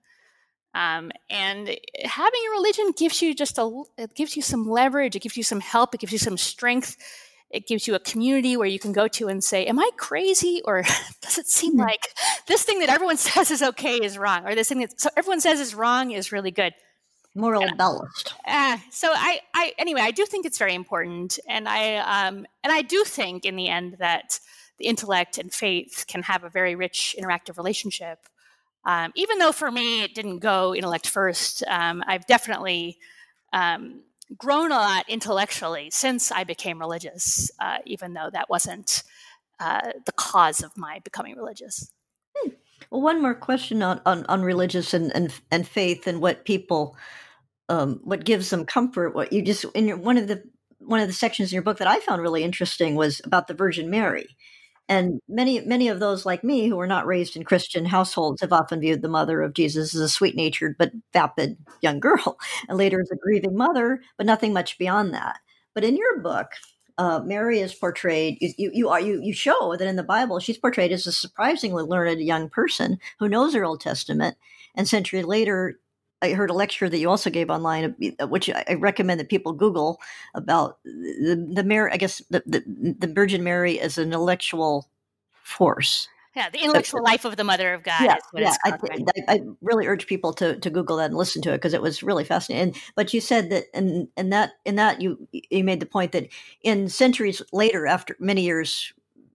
Um, and having a religion gives you just a, it gives you some leverage, it gives you some help, it gives you some strength. It gives you a community where you can go to and say, am I crazy? Or does it seem mm-hmm. like this thing that everyone says is okay is wrong? Or this thing that so everyone says is wrong is really good? Moral and, balanced. Uh, so I, I, anyway, I do think it's very important, and I, um, and I do think in the end that the intellect and faith can have a very rich interactive relationship. Um, even though for me it didn't go intellect first, um, I've definitely um, grown a lot intellectually since I became religious, uh, even though that wasn't uh, the cause of my becoming religious. Hmm. Well, one more question on, on, on religious and, and, and faith and what people. Um, what gives them comfort? What you just in your, one of the one of the sections in your book that I found really interesting was about the Virgin Mary, and many many of those like me who were not raised in Christian households have often viewed the mother of Jesus as a sweet-natured but vapid young girl, and later as a grieving mother, but nothing much beyond that. But in your book, uh, Mary is portrayed. You you you, are, you you show that in the Bible she's portrayed as a surprisingly learned young person who knows her Old Testament, and centuries later. I heard a lecture that you also gave online, which I recommend that people Google about the the Mary. I guess the, the the Virgin Mary as an intellectual force. Yeah, the intellectual but, life of the Mother of God. Yeah, is what yeah. it's called, I, right? I, I really urge people to to Google that and listen to it because it was really fascinating. And, but you said that, and and that in that you you made the point that in centuries later, after many years.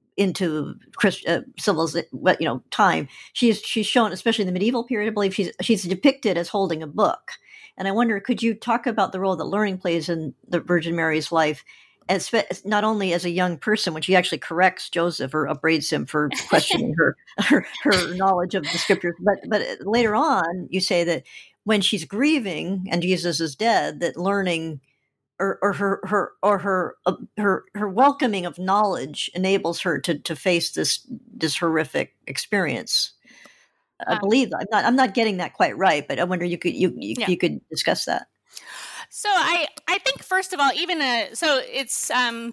Into Christ, uh, civilization, you know, time. She's she's shown, especially in the medieval period, I believe she's she's depicted as holding a book. And I wonder, could you talk about the role that learning plays in the Virgin Mary's life, as not only as a young person, when she actually corrects Joseph or upbraids him for questioning her, her her knowledge of the scriptures, but but later on, you say that when she's grieving and Jesus is dead, that learning. Or, or her her or her uh, her her welcoming of knowledge enables her to to face this this horrific experience. I um, believe I'm not I'm not getting that quite right, but I wonder you could you you, yeah. you could discuss that. So I I think first of all, even a so it's um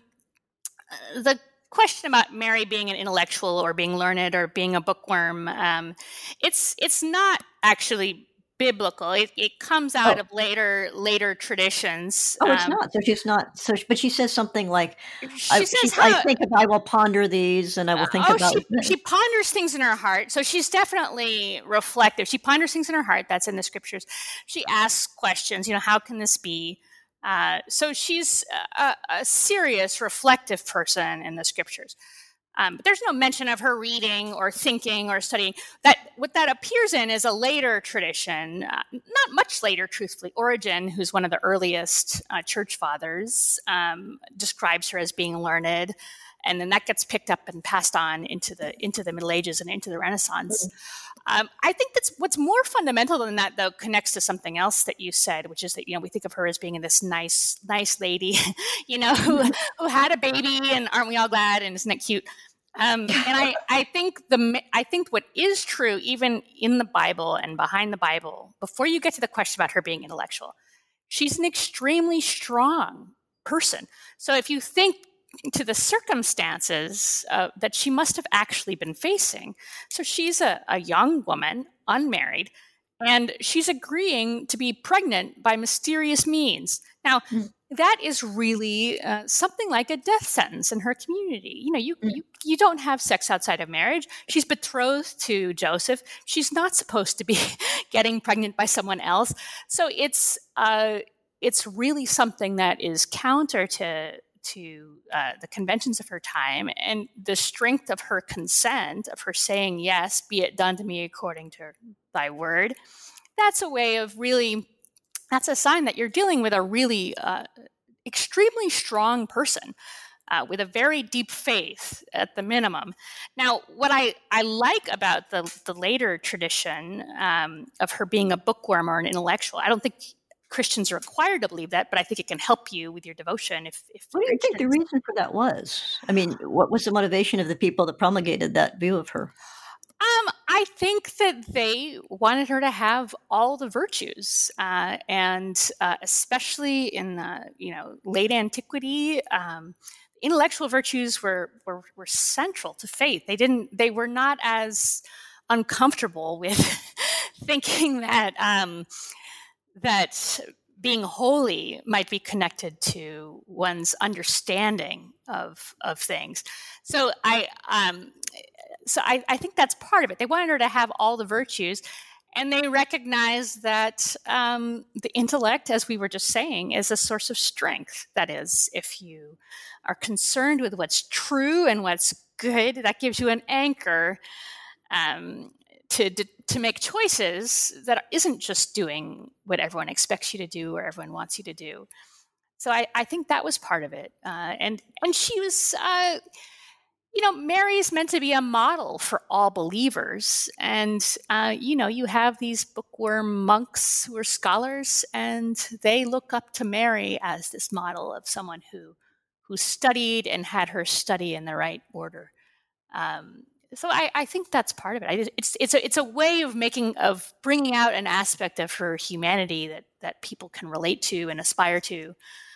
the question about Mary being an intellectual or being learned or being a bookworm. Um, it's it's not actually biblical. It, it comes out oh. of later later traditions. Oh, it's um, not. So she's not. So, but she says something like, she I, says, she, huh, "I think if I will ponder these, and I will think oh, about." She, she ponders things in her heart. So she's definitely reflective. She ponders things in her heart. That's in the scriptures. She asks questions. You know, how can this be? Uh, so she's a, a serious, reflective person in the scriptures. Um, but there's no mention of her reading or thinking or studying. That what that appears in is a later tradition, uh, not much later, truthfully. Origen, who's one of the earliest uh, church fathers, um, describes her as being learned, and then that gets picked up and passed on into the into the Middle Ages and into the Renaissance. Um, I think that's what's more fundamental than that, though, connects to something else that you said, which is that, you know, we think of her as being this nice, nice lady, you know, who, who had a baby, and aren't we all glad? And isn't it cute? Um, and I, I think the I think what is true, even in the Bible and behind the Bible, before you get to the question about her being intellectual, she's an extremely strong person. So if you think to the circumstances uh, that she must have actually been facing. So she's a, a young woman, unmarried, and she's agreeing to be pregnant by mysterious means. Now, mm. that is really uh, something like a death sentence in her community. You know, you, mm. you you don't have sex outside of marriage. She's betrothed to Joseph. She's not supposed to be getting pregnant by someone else. So it's uh, it's really something that is counter to to uh, the conventions of her time, and the strength of her consent, of her saying, yes, be it done to me according to thy word. That's a way of really, that's a sign that you're dealing with a really uh, extremely strong person uh, with a very deep faith at the minimum. Now, what I, I like about the, the later tradition um, of her being a bookworm or an intellectual, I don't think Christians are required to believe that, but I think it can help you with your devotion. If, if what do you think the reason for that was? I mean, what was the motivation of the people that promulgated that view of her? Um, I think that they wanted her to have all the virtues, uh, and uh, especially in the you know late antiquity, um, intellectual virtues were, were were central to faith. They didn't. They were not as uncomfortable with thinking that. Um, that being holy might be connected to one's understanding of of things. So I um, so I, I think that's part of it. They wanted her to have all the virtues, and they recognized that um, the intellect, as we were just saying, is a source of strength. That is, if you are concerned with what's true and what's good, that gives you an anchor um, to to make choices that isn't just doing what everyone expects you to do or everyone wants you to do. So I, I think that was part of it. Uh, and and she was, uh, you know, Mary's meant to be a model for all believers. And, uh, you know, you have these bookworm monks who are scholars, and they look up to Mary as this model of someone who who studied and had her study in the right order. Um, So I, I think that's part of it. I, it's it's a it's a way of making of bringing out an aspect of her humanity that that people can relate to and aspire to.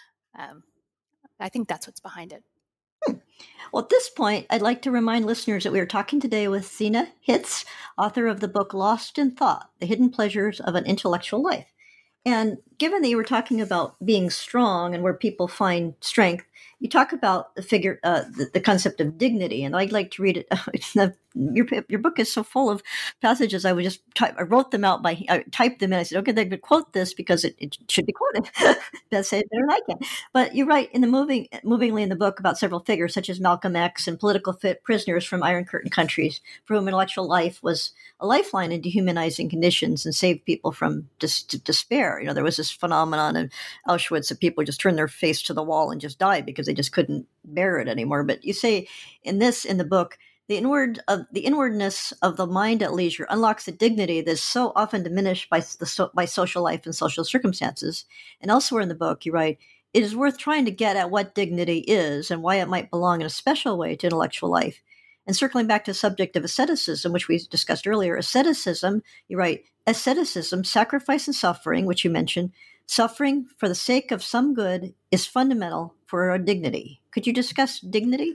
Um, I think that's what's behind it. Hmm. Well, at this point, I'd like to remind listeners that we are talking today with Sina Hitz, author of the book Lost in Thought: The Hidden Pleasures of an Intellectual Life. And given that you were talking about being strong and where people find strength, you talk about the figure, uh, the, the concept of dignity, and I'd like to read it. your your book is so full of passages. I would just type. I wrote them out by. I typed them in. I said, okay, they could quote this because it, it should be quoted. Best say it better than I can. But you write in the moving, movingly in the book about several figures such as Malcolm X and political fit prisoners from Iron Curtain countries for whom intellectual life was a lifeline in dehumanizing conditions and saved people from dis- despair. You know, there was this phenomenon in Auschwitz that people just turned their face to the wall and just died because they just couldn't bear it anymore. But you say in this, in the book, the inward of the inwardness of the mind at leisure unlocks a dignity that's so often diminished by the so, by social life and social circumstances. And elsewhere in the book, you write, it is worth trying to get at what dignity is and why it might belong in a special way to intellectual life. And circling back to the subject of asceticism, which we discussed earlier, asceticism, you write, asceticism, sacrifice and suffering, which you mentioned, suffering for the sake of some good is fundamental for our dignity. Could you discuss dignity?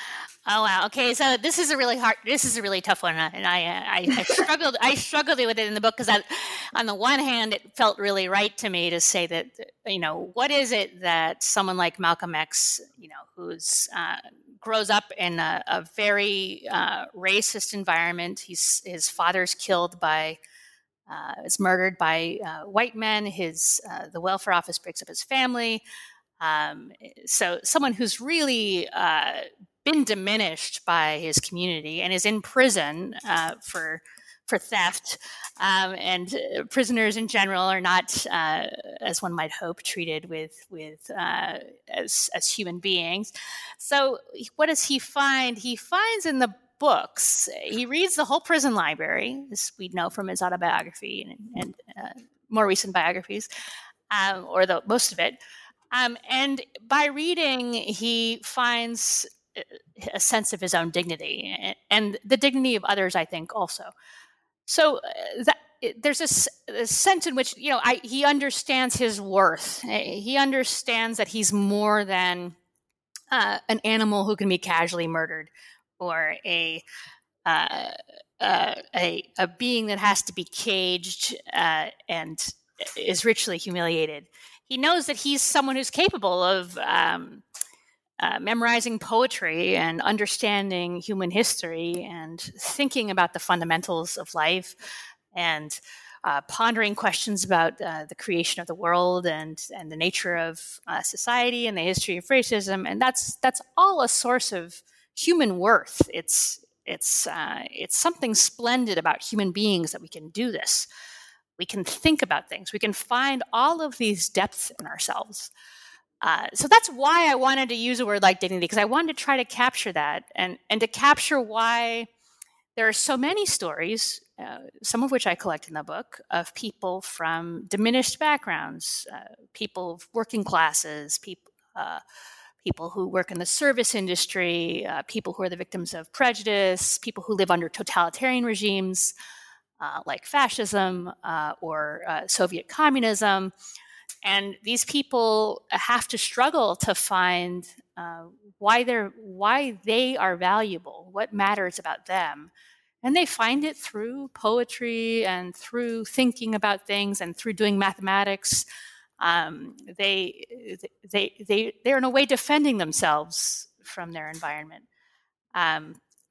Oh wow! Okay, so this is a really hard. This is a really tough one, and I I, I struggled. I struggled with it in the book because, on the one hand, it felt really right to me to say that, you know, what is it that someone like Malcolm X, you know, who's uh, grows up in a, a very uh, racist environment. He's his father's killed by. Uh, is murdered by uh, white men. His uh, the welfare office breaks up his family. Um, so someone who's really uh, been diminished by his community and is in prison uh, for for theft. Um, and uh, prisoners in general are not, uh, as one might hope, treated with with uh, as as human beings. So what does he find? He finds in the books. He reads the whole prison library, as we know from his autobiography and, and uh, more recent biographies, um, or the most of it. Um, and by reading, he finds a sense of his own dignity and, and the dignity of others, I think, also. So uh, that, there's this, this sense in which, you know, I, he understands his worth. He understands that he's more than uh, an animal who can be casually murdered, or a uh, uh, a, a being that has to be caged uh, and is ritually humiliated. He knows that he's someone who's capable of um, uh, memorizing poetry and understanding human history and thinking about the fundamentals of life and uh, pondering questions about uh, the creation of the world and, and the nature of uh, society and the history of racism. And that's that's all a source of human worth. It's it's uh, it's something splendid about human beings that we can do this. We can think about things. We can find all of these depths in ourselves. Uh, so that's why I wanted to use a word like dignity, because I wanted to try to capture that and, and to capture why there are so many stories, uh, some of which I collect in the book, of people from diminished backgrounds, uh, people of working classes, people, uh, people who work in the service industry, uh, people who are the victims of prejudice, people who live under totalitarian regimes, Uh, like fascism uh, or uh, Soviet communism. And these people have to struggle to find uh, why they're why they are valuable, what matters about them. And they find it through poetry and through thinking about things and through doing mathematics. Um, they, they, they, they're in a way defending themselves from their environment. Um,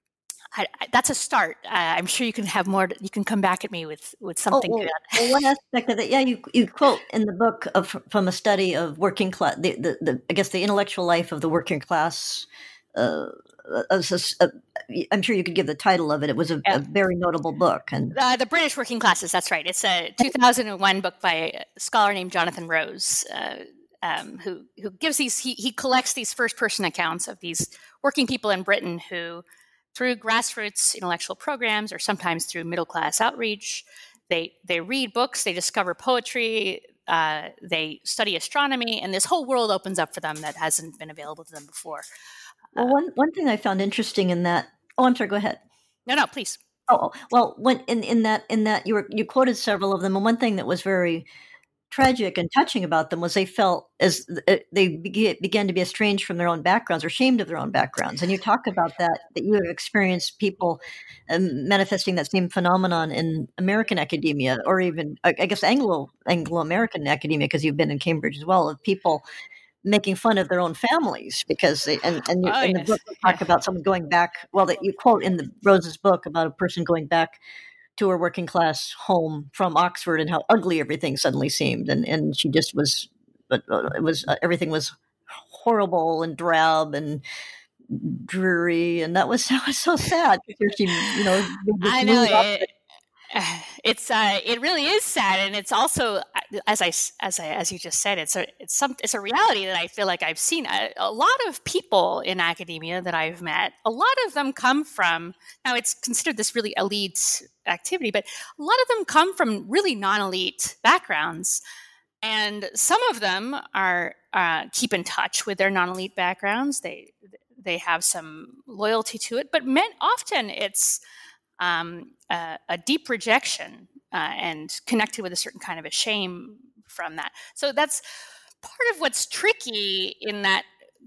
I, I, that's a start. Uh, I'm sure you can have more. You can come back at me with, with something. Oh, well, well, one aspect of it, yeah, you you quote in the book of, from a study of working class, the, the, the I guess the intellectual life of the working class. Uh, uh, uh, I'm sure you could give the title of it. It was a, yeah. a very notable book, and uh, the British Working Classes. That's right. It's a two thousand one book by a scholar named Jonathan Rose, uh, um, who who gives these. He he collects these first person accounts of these working people in Britain who, through grassroots intellectual programs or sometimes through middle-class outreach, they they read books, they discover poetry, uh, they study astronomy, and this whole world opens up for them that hasn't been available to them before. Well, one, one thing I found interesting in that... Oh, I'm sorry, go ahead. No, no, please. Oh, well, when in, in that in that you were you quoted several of them, and one thing that was very tragic and touching about them was they felt as they began to be estranged from their own backgrounds or ashamed of their own backgrounds. And you talk about that, that you have experienced people um, manifesting that same phenomenon in American academia, or even, I guess, Anglo, Anglo-American academia, because you've been in Cambridge as well, of people making fun of their own families because they, and, and you, oh, in yes. the book you talk yeah. about someone going back, well, that you quote in the Rose's book about a person going back to her working class home from Oxford and how ugly everything suddenly seemed. And, and she just was, but uh, it was, uh, everything was horrible and drab and dreary. And that was, that was so sad. She, you know, I know it, it's, uh, it really is sad. And it's also, as I, as I, as you just said, it's a, it's some, it's a reality that I feel like I've seen. A, a lot of people in academia that I've met, a lot of them come from, now it's considered this really elite activity, but a lot of them come from really non-elite backgrounds, and some of them are uh, keep in touch with their non-elite backgrounds. They they have some loyalty to it, but men, often it's um, a, a deep rejection uh, and connected with a certain kind of a shame from that. So that's part of what's tricky in that.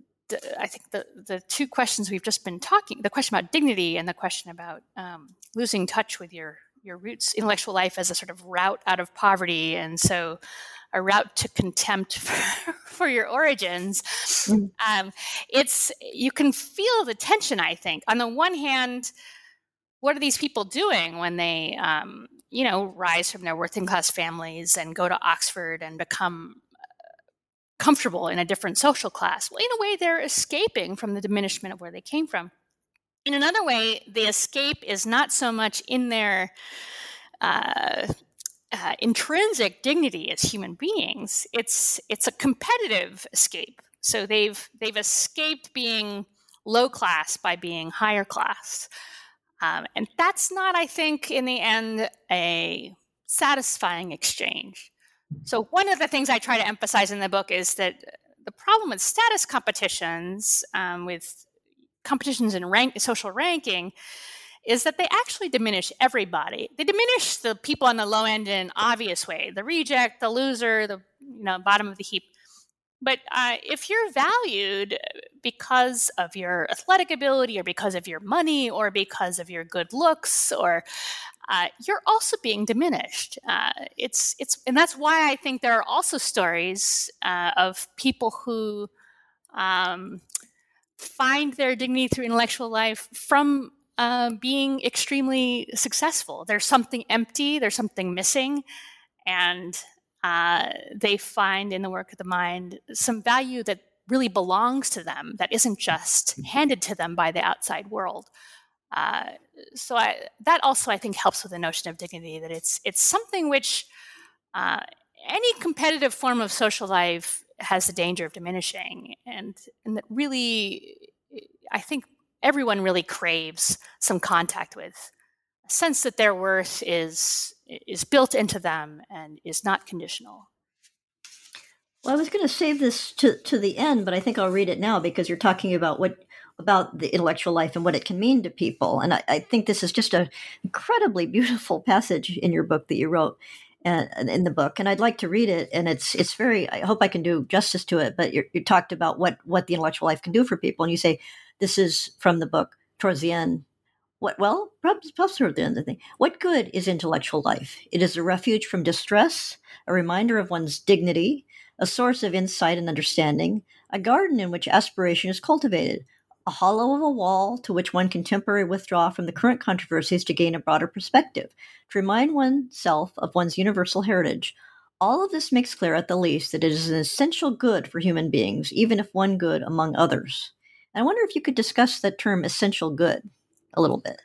I think the, the two questions we've just been talking, the question about dignity and the question about um, losing touch with your, your roots, intellectual life as a sort of route out of poverty, and so a route to contempt for, for your origins. Mm-hmm. Um, it's, you can feel the tension, I think. On the one hand, what are these people doing when they, um, you know, rise from their working class families and go to Oxford and become comfortable in a different social class. Well, in a way, they're escaping from the diminishment of where they came from. In another way, the escape is not so much in their uh, uh, intrinsic dignity as human beings. It's it's a competitive escape. So they've they've escaped being low class by being higher class. Um, and that's not, I think, in the end, a satisfying exchange. So one of the things I try to emphasize in the book is that the problem with status competitions, um, with competitions in rank, social ranking, is that they actually diminish everybody. They diminish the people on the low end in an obvious way, the reject, the loser, the you know bottom of the heap. But uh, if you're valued because of your athletic ability or because of your money or because of your good looks, or uh, you're also being diminished. Uh, it's it's and that's why I think there are also stories uh, of people who um, find their dignity through intellectual life from uh, being extremely successful. There's something empty. There's something missing, and Uh, they find in the work of the mind some value that really belongs to them, that isn't just handed to them by the outside world. Uh, so I, that also, I think, helps with the notion of dignity, that it's it's something which uh, any competitive form of social life has the danger of diminishing, and, and that really, I think everyone really craves some contact with, a sense that their worth is is built into them and is not conditional. Well, I was going to save this to, to the end, but I think I'll read it now because you're talking about what about the intellectual life and what it can mean to people. And I, I think this is just an incredibly beautiful passage in your book that you wrote uh, in the book. And I'd like to read it. And it's it's very, I hope I can do justice to it, but you're, you talked about what, what the intellectual life can do for people. And you say, this is from the book towards the end. What, well, perhaps, perhaps toward the end of the thing. What good is intellectual life? It is a refuge from distress, a reminder of one's dignity, a source of insight and understanding, a garden in which aspiration is cultivated, a hollow of a wall to which one can temporarily withdraw from the current controversies to gain a broader perspective, to remind oneself of one's universal heritage. All of this makes clear, at the least, that it is an essential good for human beings, even if one good among others. And I wonder if you could discuss that term essential good a little bit.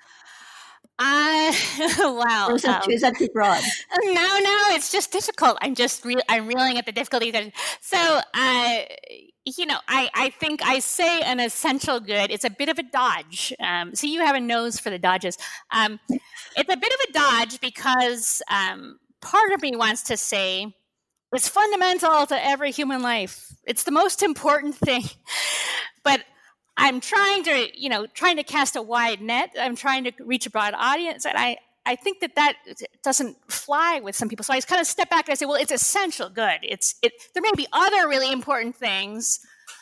Uh, wow. Or is that, um, is that too broad? No, no, it's just difficult. I'm just, re- I'm reeling at the difficulty. That, so, uh, you know, I, I think I say an essential good. It's a bit of a dodge. Um, so you have a nose for the dodges. Um, it's a bit of a dodge because um, part of me wants to say it's fundamental to every human life. It's the most important thing. But I'm trying to, you know, trying to cast a wide net. I'm trying to reach a broad audience. And I, I think that that doesn't fly with some people. So I just kind of step back and I say, well, it's essential good. It's, it, there may be other really important things,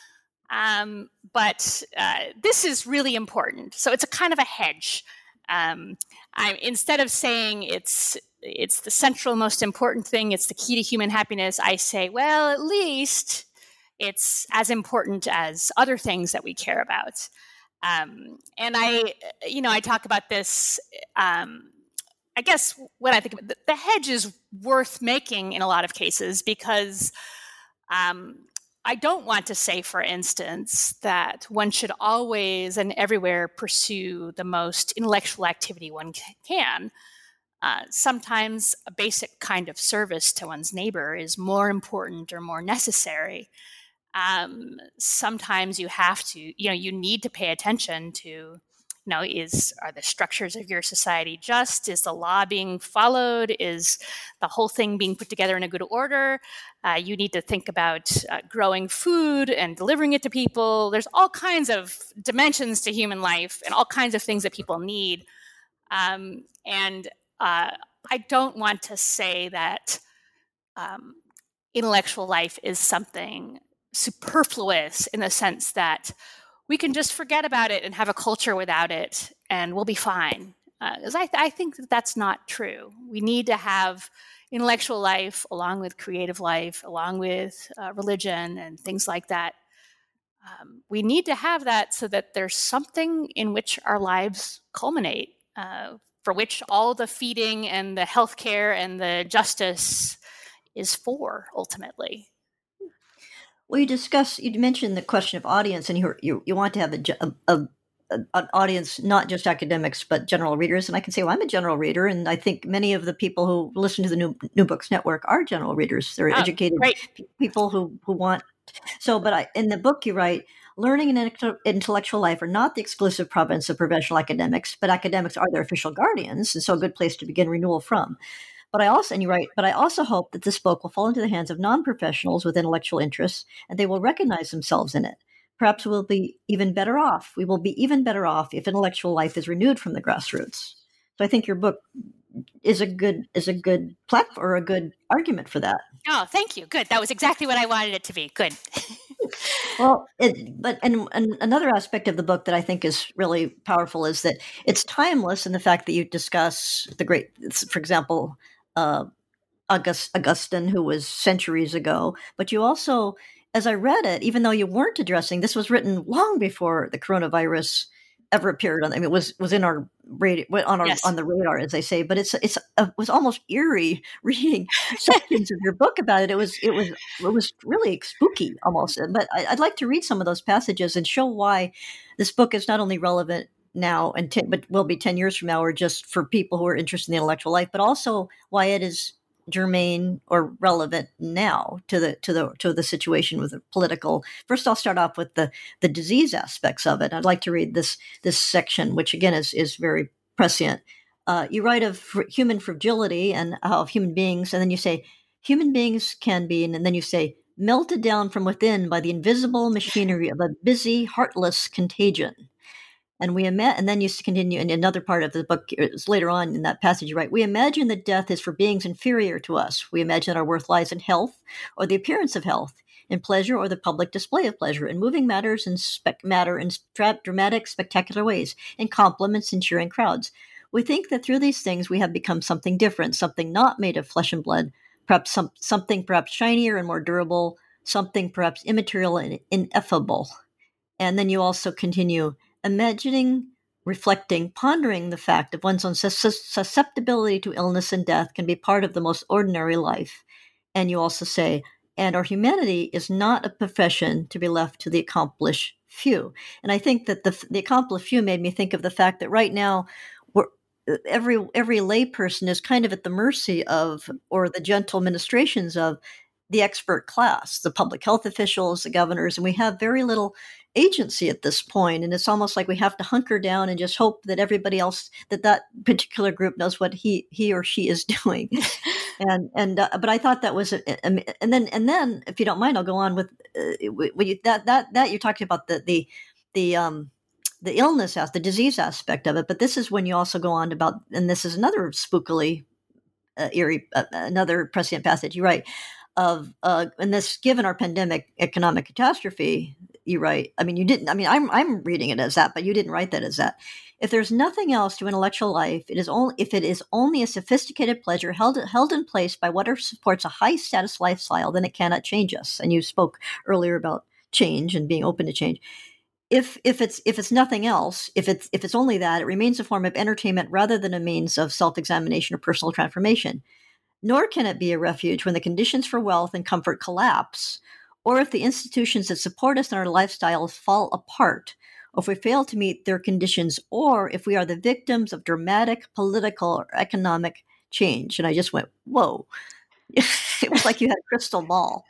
um, but uh, this is really important. So it's a kind of a hedge. Um, I, instead of saying it's, it's the central most important thing, it's the key to human happiness, I say, well, at least it's as important as other things that we care about. Um, and I, you know, I talk about this, um, I guess what I think about, the, the hedge is worth making in a lot of cases because um, I don't want to say, for instance, that one should always and everywhere pursue the most intellectual activity one can. Uh, sometimes a basic kind of service to one's neighbor is more important or more necessary. Um, sometimes you have to, you know, you need to pay attention to, you know, is, are the structures of your society just? Is the law being followed? Is the whole thing being put together in a good order? Uh, you need to think about uh, growing food and delivering it to people. There's all kinds of dimensions to human life and all kinds of things that people need. Um, and uh, I don't want to say that um, intellectual life is something superfluous in the sense that we can just forget about it and have a culture without it and we'll be fine. Because uh, I, th- I think that that's not true. We need to have intellectual life along with creative life, along with uh, religion and things like that. Um, we need to have that so that there's something in which our lives culminate, uh, for which all the feeding and the healthcare and the justice is for, ultimately. Well, you discuss, you mentioned the question of audience, and you you, you want to have a, a, a an audience, not just academics, but general readers. And I can say, well, I'm a general reader. And I think many of the people who listen to the New, New Books Network are general readers. They're Oh, educated great. p- people who, who want. So, but I, in the book you write, learning and intellectual life are not the exclusive province of professional academics, but academics are their official guardians. And so a good place to begin renewal from. But I also, and you write, but I also hope that this book will fall into the hands of non-professionals with intellectual interests, and they will recognize themselves in it. Perhaps we'll be even better off. We will be even better off if intellectual life is renewed from the grassroots. So I think your book is a good is a good platform or a good argument for that. Oh, thank you. Good. That was exactly what I wanted it to be. Good. Well, it, but and, and another aspect of the book that I think is really powerful is that it's timeless in the fact that you discuss the great, for example, uh, August, Augustine, who was centuries ago. But you also, as I read it, even though you weren't addressing, this was written long before the coronavirus ever appeared on. I mean, it was was in our radio, on our Yes. on the radar, as they say. But it's it's uh, it was almost eerie reading sections of your book about it. It was it was it was really spooky almost. But I, I'd like to read some of those passages and show why this book is not only relevant now and ten, but will be ten years from now, or just for people who are interested in the intellectual life, but also why it is germane or relevant now to the to the to the situation with the political. First, I'll start off with the the disease aspects of it. I'd like to read this this section, which again is is very prescient. Uh, you write of fr- human fragility and uh, of human beings, and then you say human beings can be, and then you say melted down from within by the invisible machinery of a busy, heartless contagion. And we ima- and then you continue in another part of the book is later on in that passage, you write, we imagine that death is for beings inferior to us. We imagine that our worth lies in health or the appearance of health, in pleasure or the public display of pleasure, in moving matters and spec- matter in stra- dramatic, spectacular ways, in compliments and cheering crowds. We think that through these things we have become something different, something not made of flesh and blood, perhaps some, something perhaps shinier and more durable, something perhaps immaterial and ineffable. And then you also continue, imagining, reflecting, pondering the fact of one's own sus- susceptibility to illness and death can be part of the most ordinary life. And you also say, and our humanity is not a profession to be left to the accomplished few. And I think that the, the accomplished few made me think of the fact that right now, we're, every every layperson is kind of at the mercy of, or the gentle ministrations of, the expert class, the public health officials, the governors, and we have very little agency at this point. And it's almost like we have to hunker down and just hope that everybody else, that that particular group knows what he he or she is doing. and and uh, but I thought that was, a, a, and then and then if you don't mind, I'll go on with uh, when you, that that that you're talking about the the the um the illness as the disease aspect of it. But this is when you also go on about, and this is another spookily uh, eerie, uh, another prescient passage. You write of, uh, and this, given our pandemic economic catastrophe, you write, I mean, you didn't, I mean, I'm, I'm reading it as that, but you didn't write that as that. If there's nothing else to intellectual life, it is only, if it is only a sophisticated pleasure held, held in place by whatever supports a high status lifestyle, then it cannot change us. And you spoke earlier about change and being open to change. If, if it's, if it's nothing else, if it's, if it's only that, it remains a form of entertainment rather than a means of self-examination or personal transformation. Nor can it be a refuge when the conditions for wealth and comfort collapse, or if the institutions that support us in our lifestyles fall apart, or if we fail to meet their conditions, or if we are the victims of dramatic political or economic change. And I just went, whoa. It was like you had a crystal ball.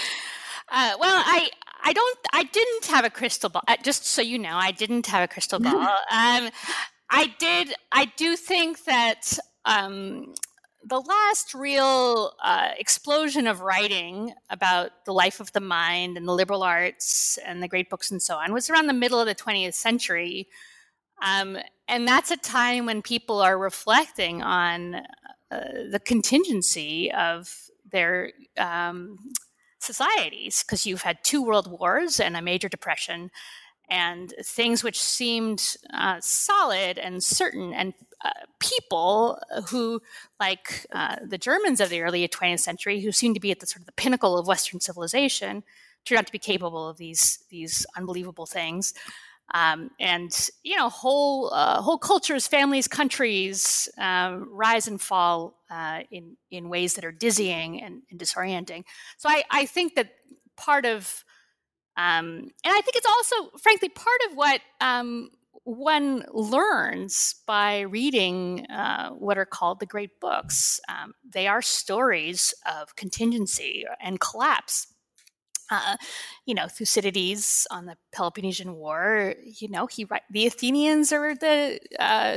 Uh, well, I I don't I didn't have a crystal ball. Uh, just so you know, I didn't have a crystal ball. um, I did. I do think that. Um, The last real uh, explosion of writing about the life of the mind and the liberal arts and the great books and so on was around the middle of the twentieth century. Um, and that's a time when people are reflecting on uh, the contingency of their um, societies, because you've had two world wars and a major depression, and things which seemed uh, solid and certain, and uh, people who, like uh, the Germans of the early twentieth century, who seemed to be at the sort of the pinnacle of Western civilization, turned out to be capable of these these unbelievable things. Um, and you know, whole uh, whole cultures, families, countries um, rise and fall uh, in in ways that are dizzying and, and disorienting. So I, I think that part of Um, and I think it's also, frankly, part of what um, one learns by reading uh, what are called the great books. Um, they are stories of contingency and collapse. Uh, you know, Thucydides on the Peloponnesian War, you know, he the Athenians are the uh,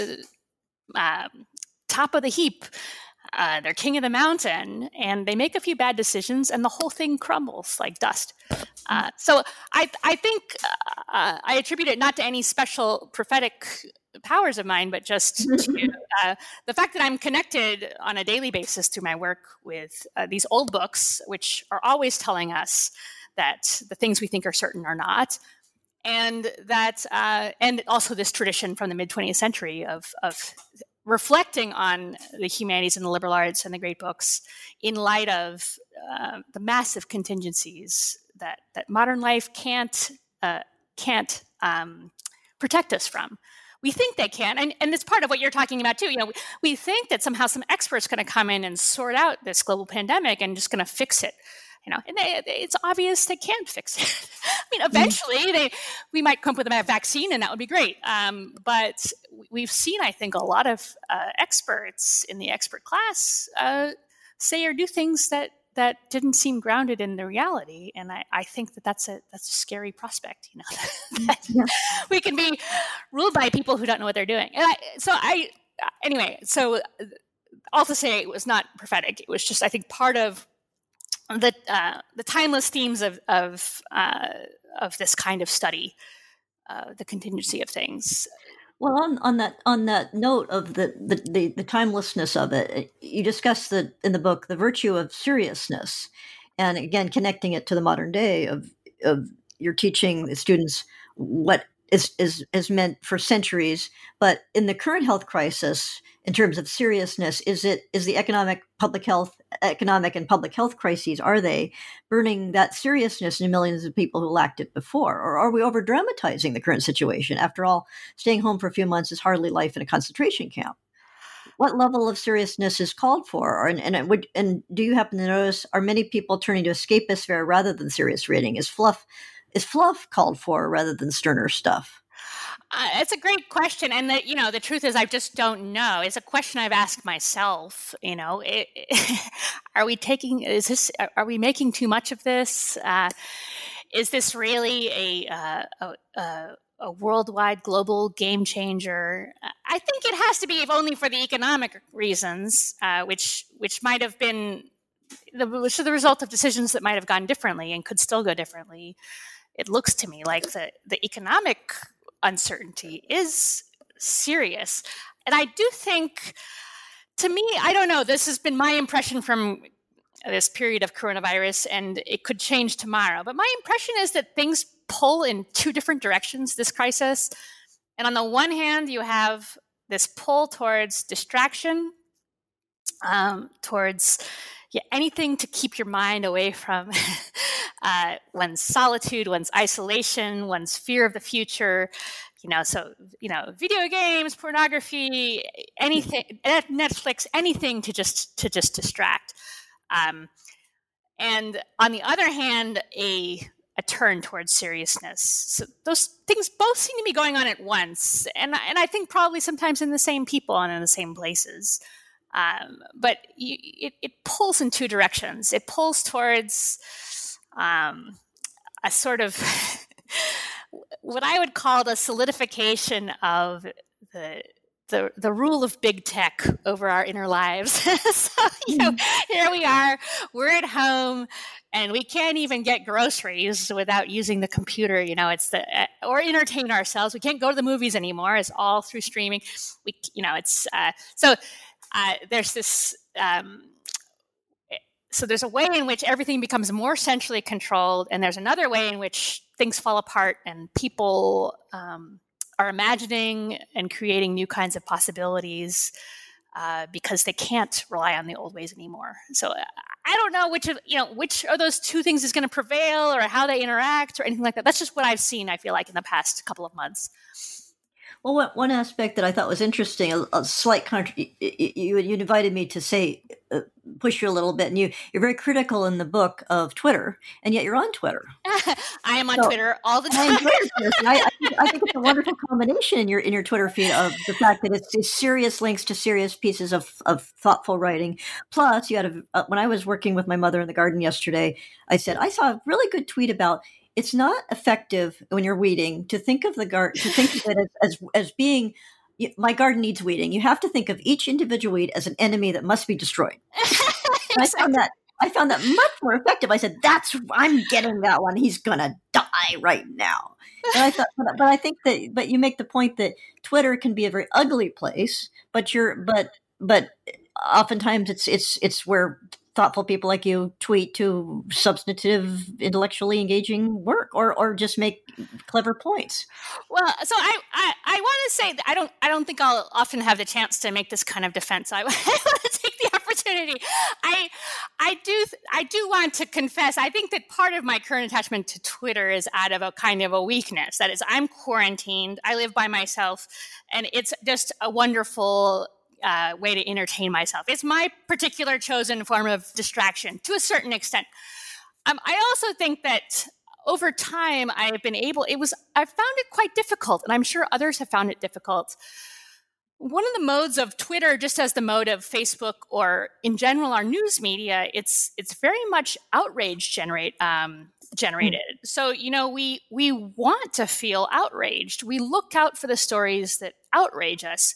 uh, top of the heap. Uh, they're king of the mountain, and they make a few bad decisions, and the whole thing crumbles like dust. Uh, so I, I think uh, I attribute it not to any special prophetic powers of mine, but just to uh, the fact that I'm connected on a daily basis through my work with uh, these old books, which are always telling us that the things we think are certain are not. And that, uh, and also this tradition from the mid twentieth century of, of reflecting on the humanities and the liberal arts and the great books in light of uh, the massive contingencies that, that modern life can't uh, can't um, protect us from. We think they can, and, and it's part of what you're talking about too. You know, we, we think that somehow some expert's going to come in and sort out this global pandemic and just going to fix it. You know, and they, it's obvious they can't fix it. I mean, eventually they we might come up with a vaccine, and that would be great. Um, but we've seen, I think, a lot of uh, experts in the expert class uh, say or do things that that didn't seem grounded in the reality, and I, I think that that's a that's a scary prospect. You know, that yeah. we can be ruled by people who don't know what they're doing. And I, so I anyway, so all to say, it was not prophetic. It was just, I think, part of the uh, the timeless themes of of uh, of this kind of study, uh, the contingency of things. Well, on, on that on that note of the, the, the, the timelessness of it, you discuss the in the book the virtue of seriousness, and again connecting it to the modern day of of you're teaching the students what is is is meant for centuries, but in the current health crisis, in terms of seriousness, is it is the economic public health economic and public health crises, are they burning that seriousness in millions of people who lacked it before? Or are we over dramatizing the current situation? After all, staying home for a few months is hardly life in a concentration camp. What level of seriousness is called for? And, and, would, and do you happen to notice, are many people turning to escapist fare rather than serious reading? Is fluff, is fluff called for rather than sterner stuff? Uh, it's a great question, and the, you know, the truth is, I just don't know. It's a question I've asked myself. You know, it, it, are we taking? Is this? Are we making too much of this? Uh, is this really a, uh, a a worldwide, global game changer? I think it has to be, if only for the economic reasons, uh, which which might have been the, which are the result of decisions that might have gone differently and could still go differently. It looks to me like the the economic uncertainty is serious. And I do think, to me, I don't know, this has been my impression from this period of coronavirus, and it could change tomorrow. But my impression is that things pull in two different directions, this crisis. And on the one hand, you have this pull towards distraction, um, towards yeah, anything to keep your mind away from uh, one's solitude, one's isolation, one's fear of the future. You know, so, you know, video games, pornography, anything, Netflix, anything to just to just distract. Um, and on the other hand, a a turn towards seriousness. So those things both seem to be going on at once, and and I think probably sometimes in the same people and in the same places. Um, but you, it, it pulls in two directions. It pulls towards um, a sort of what I would call the solidification of the the the rule of big tech over our inner lives. So, you know, here we are, we're at home, and we can't even get groceries without using the computer. You know, it's the or entertain ourselves. We can't go to the movies anymore. It's all through streaming. We, you know, it's uh, so. Uh, there's this, um, so there's a way in which everything becomes more centrally controlled, and there's another way in which things fall apart and people um, are imagining and creating new kinds of possibilities uh, because they can't rely on the old ways anymore. So uh, I don't know which of, you know, which of those two things is going to prevail or how they interact or anything like that. That's just what I've seen, I feel like, in the past couple of months. Well, one, one aspect that I thought was interesting, a, a slight contra- you, you, you invited me to say, uh, push you a little bit, and you, you're very critical in the book of Twitter, and yet you're on Twitter. I am on So, Twitter all the I time. enjoy this. I, I, think, I think it's a wonderful combination in your in your Twitter feed of the fact that it's, it's serious links to serious pieces of, of thoughtful writing. Plus, you had a, uh, when I was working with my mother in the garden yesterday, I said, I saw a really good tweet about it's not effective when you're weeding to think of the garden, to think of it as, as, as being, my garden needs weeding. You have to think of each individual weed as an enemy that must be destroyed. Exactly. I found that I found that much more effective. I said, "That's I'm getting that one. He's gonna die right now." But I thought, but, but I think that, but you make the point that Twitter can be a very ugly place. But you're, but, but oftentimes it's it's it's where thoughtful people like you tweet to substantive, intellectually engaging work, or or just make clever points. Well, so I I, I want to say that I don't I don't think I'll often have the chance to make this kind of defense. I, I want to take the opportunity. I I do I do want to confess. I think that part of my current attachment to Twitter is out of a kind of a weakness. That is, I'm quarantined. I live by myself, and it's just a wonderful Uh, way to entertain myself. It's my particular chosen form of distraction to a certain extent. Um, I also think that over time I have been able, it was, I've found it quite difficult, and I'm sure others have found it difficult. One of the modes of Twitter, just as the mode of Facebook or in general our news media, it's it's very much outrage generate um, generated. Mm. So, you know, we we want to feel outraged. We look out for the stories that outrage us.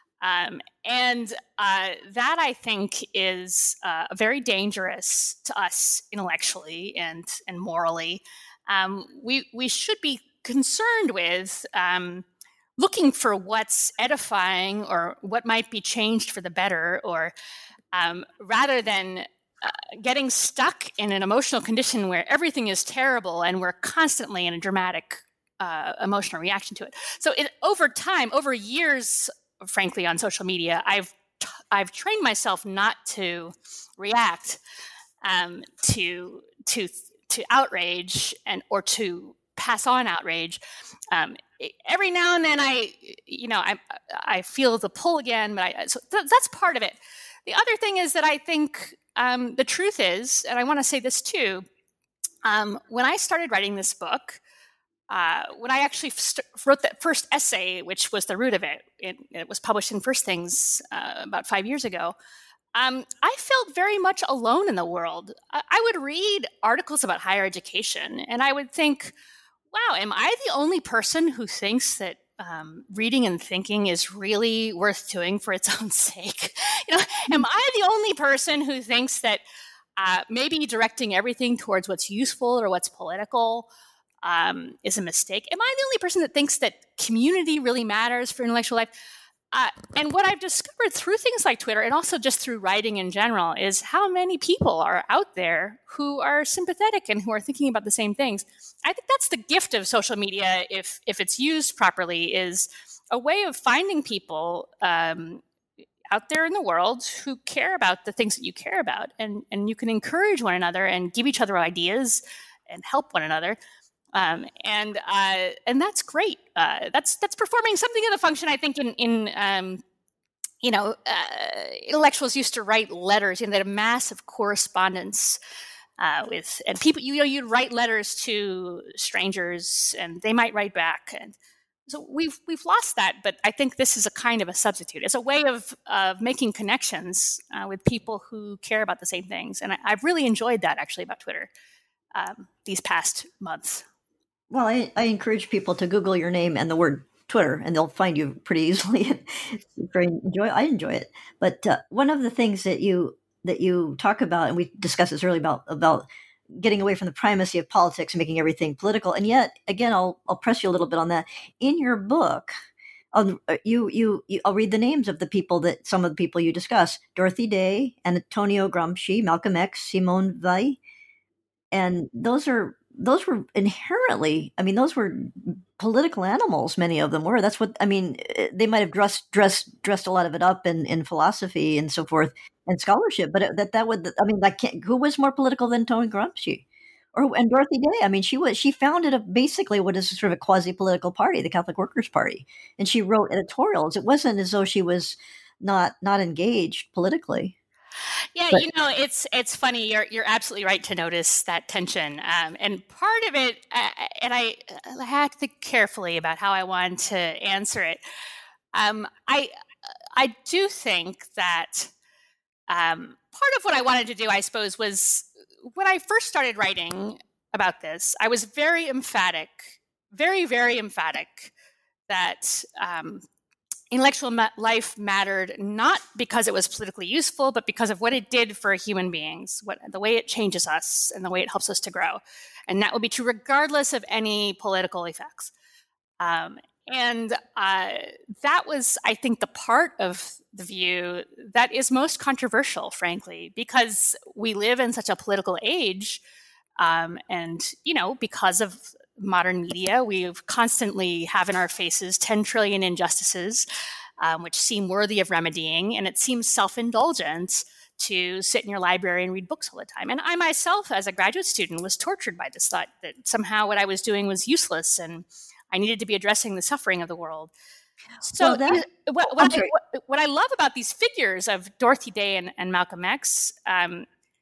Um, and uh, that, I think, is uh, very dangerous to us intellectually and and morally. Um, we we should be concerned with um, looking for what's edifying or what might be changed for the better, or um, rather than uh, getting stuck in an emotional condition where everything is terrible and we're constantly in a dramatic uh, emotional reaction to it. So, it, over time, over years, frankly, on social media, I've I've trained myself not to react um, to to to outrage and or to pass on outrage. Um, every now and then, I you know I I feel the pull again, but I, so th- that's part of it. The other thing is that I think um, the truth is, and I want to say this too. Um, when I started writing this book. Uh, when I actually st- wrote that first essay, which was the root of it, it, it was published in First Things uh, about five years ago, um, I felt very much alone in the world. I-, I would read articles about higher education, and I would think, wow, am I the only person who thinks that um, reading and thinking is really worth doing for its own sake? You know, am I the only person who thinks that uh, maybe directing everything towards what's useful or what's political Um, is a mistake? Am I the only person that thinks that community really matters for intellectual life? Uh, and what I've discovered through things like Twitter, and also just through writing in general, is how many people are out there who are sympathetic and who are thinking about the same things. I think that's the gift of social media, if if it's used properly, is a way of finding people um, out there in the world who care about the things that you care about, and and you can encourage one another and give each other ideas and help one another. Um, and uh, and that's great. Uh, that's that's performing something of the function, I think, in in um, you know uh, intellectuals used to write letters. You know, they had a massive correspondence uh, with and people. You know, you'd write letters to strangers, and they might write back. And so we've we've lost that. But I think this is a kind of a substitute. It's a way of of making connections uh, with people who care about the same things. And I, I've really enjoyed that, actually, about Twitter um, these past months. Well, I, I encourage people to Google your name and the word Twitter, and they'll find you pretty easily. It's very enjoy. I enjoy it. But uh, one of the things that you that you talk about, and we discussed this earlier about about getting away from the primacy of politics and making everything political, and yet again, I'll I'll press you a little bit on that. In your book, I'll, you, you you I'll read the names of the people that some of the people you discuss: Dorothy Day, Antonio Gramsci, Malcolm X, Simone Weil, and those are. Those were inherently, I mean, those were political animals. Many of them were. That's what, I mean, they might have dressed, dressed, dressed a lot of it up in, in philosophy and so forth and scholarship, but it, that, that would, I mean, that can't, who was more political than Tony Gramsci or and Dorothy Day. I mean, she was she founded a basically what is sort of a quasi-political party, the Catholic Workers' Party, and she wrote editorials. It wasn't as though she was not not engaged politically. Yeah, But you know, it's it's funny. You're you're absolutely right to notice that tension, um, and part of it, uh, and I, I had to think carefully about how I wanted to answer it. Um, I I do think that um, part of what I wanted to do, I suppose, was when I first started writing about this, I was very emphatic, very very emphatic that. Um, Intellectual ma- life mattered not because it was politically useful, but because of what it did for human beings, what the way it changes us and the way it helps us to grow. And that would be true regardless of any political effects. Um, and uh, that was, I think, the part of the view that is most controversial, frankly, because we live in such a political age. Um, and, you know, because of modern media, we constantly have in our faces ten trillion injustices, um, which seem worthy of remedying. And it seems self-indulgent to sit in your library and read books all the time. And I myself, as a graduate student, was tortured by this thought that somehow what I was doing was useless and I needed to be addressing the suffering of the world. So well, that, what, what, I, what, what I love about these figures of Dorothy Day and, and Malcolm X, um,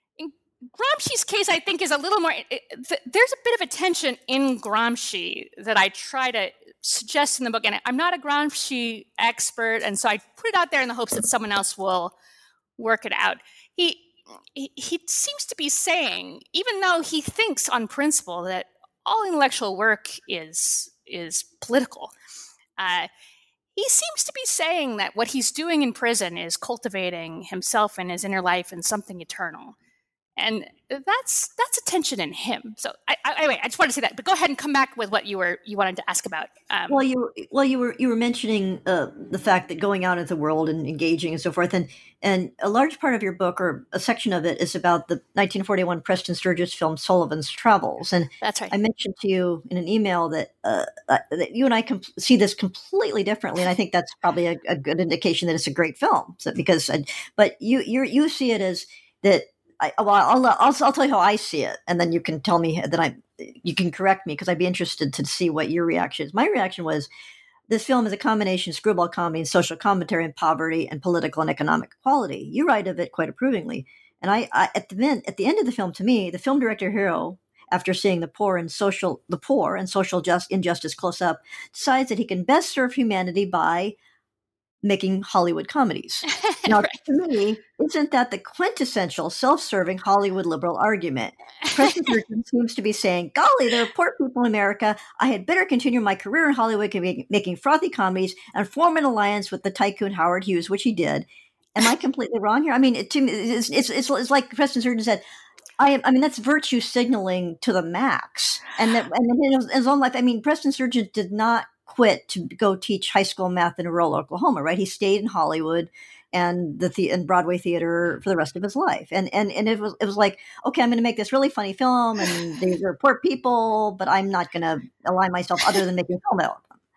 Gramsci's case, I think, is a little more, it, th- there's a bit of a tension in Gramsci that I try to suggest in the book. And I'm not a Gramsci expert, and so I put it out there in the hopes that someone else will work it out. He, he, he seems to be saying, even though he thinks on principle that all intellectual work is, is political, uh, he seems to be saying that what he's doing in prison is cultivating himself and his inner life in something eternal. And that's that's a tension in him. So I, I, anyway, I just wanted to say that. But go ahead and come back with what you were you wanted to ask about. Um, well, you well you were you were mentioning uh, the fact that going out into the world and engaging and so forth, and and a large part of your book or a section of it is about the nineteen forty-one Preston Sturges film Sullivan's Travels. And that's right. I mentioned to you in an email that uh, that you and I com- see this completely differently, and I think that's probably a, a good indication that it's a great film. So because, I, but you you you see it as that. I, well, I'll, I'll I'll tell you how I see it, and then you can tell me that I you can correct me because I'd be interested to see what your reaction is. My reaction was this film is a combination of screwball comedy and social commentary on poverty and political and economic equality. You write of it quite approvingly, and I, I at the end at the end of the film, to me, the film director hero, after seeing the poor and social the poor and social just injustice close up, decides that he can best serve humanity by making Hollywood comedies. Now, right. To me, isn't that the quintessential self-serving Hollywood liberal argument? Preston Sturges seems to be saying, golly, there are poor people in America. I had better continue my career in Hollywood making frothy comedies and form an alliance with the tycoon Howard Hughes, which he did. Am I completely wrong here? I mean, it, to me, it's, it's, it's, it's like Preston Sturges said, I, I mean, that's virtue signaling to the max. And that, and in his own life, I mean, Preston Sturges did not quit to go teach high school math in rural Oklahoma, right? He stayed in Hollywood and the, the and Broadway theater for the rest of his life. And and and it was it was like, okay, I'm going to make this really funny film, and these are poor people, but I'm not going to align myself other than making a film about them.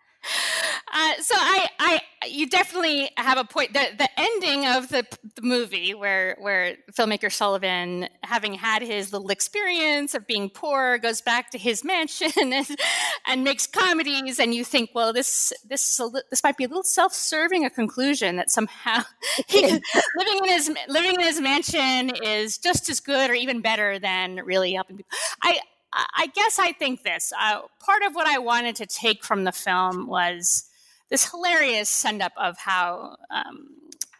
Uh, so I, I, you definitely have a point. The, the ending of the, the movie, where where filmmaker Sullivan, having had his little experience of being poor, goes back to his mansion and, and makes comedies, and you think, well, this this this might be a little self-serving a conclusion that somehow he, living in his living in his mansion is just as good or even better than really helping people. I. I guess I think this. Uh, part of what I wanted to take from the film was this hilarious send-up of how um,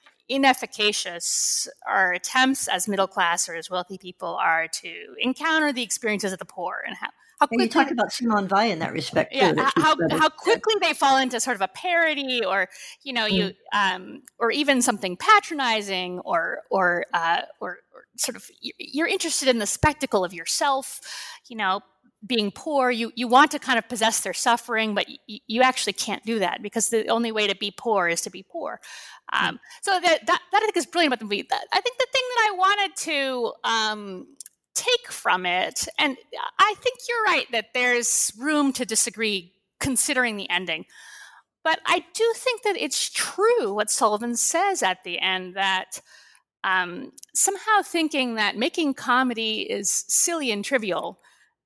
inefficacious our attempts as middle class or as wealthy people are to encounter the experiences of the poor, and how, how quickly, and you talk about Simone Weil in that respect, too. Yeah, that how how quickly they fall into sort of a parody, or you know, mm. you um, or even something patronizing, or or uh, or, or sort of you're interested in the spectacle of yourself, you know, being poor. You you want to kind of possess their suffering, but you, you actually can't do that because the only way to be poor is to be poor. Um, mm. So that, that that I think is brilliant about the movie. That, I think the thing that I wanted to um, take from it, and I think you're right that there's room to disagree considering the ending, but I do think that it's true what Sullivan says at the end, that um, somehow thinking that making comedy is silly and trivial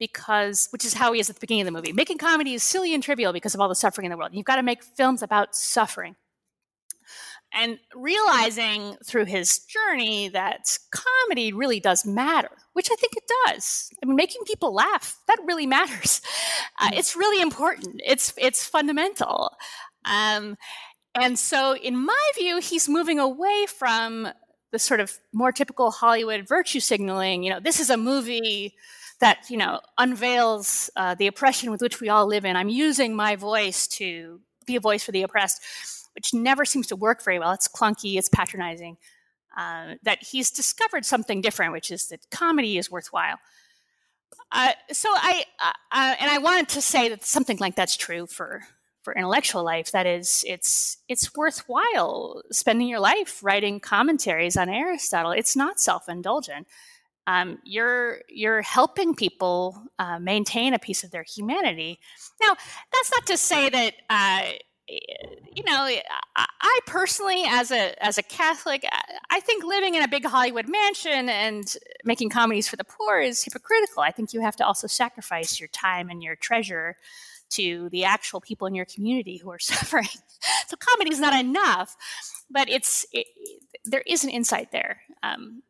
because, which is how he is at the beginning of the movie. Making comedy is silly and trivial because of all the suffering in the world. You've got to make films about suffering. And realizing through his journey that comedy really does matter, which I think it does. I mean, making people laugh, that really matters. Uh, it's really important. It's it's fundamental. Um, and so in my view, he's moving away from the sort of more typical Hollywood virtue signaling. You know, this is a movie that, you know, unveils uh, the oppression with which we all live in. I'm using my voice to be a voice for the oppressed, which never seems to work very well. It's clunky, it's patronizing. Uh, that he's discovered something different, which is that comedy is worthwhile. Uh, so I, uh, uh, and I wanted to say that something like that's true for, for intellectual life. That is, it's it's worthwhile spending your life writing commentaries on Aristotle. It's not self-indulgent. Um, you're you're helping people uh, maintain a piece of their humanity. Now, that's not to say that. Uh, You know, I personally, as a as a Catholic, I think living in a big Hollywood mansion and making comedies for the poor is hypocritical. I think you have to also sacrifice your time and your treasure to the actual people in your community who are suffering. So comedy is not enough, but it's it, there is an insight there. Um,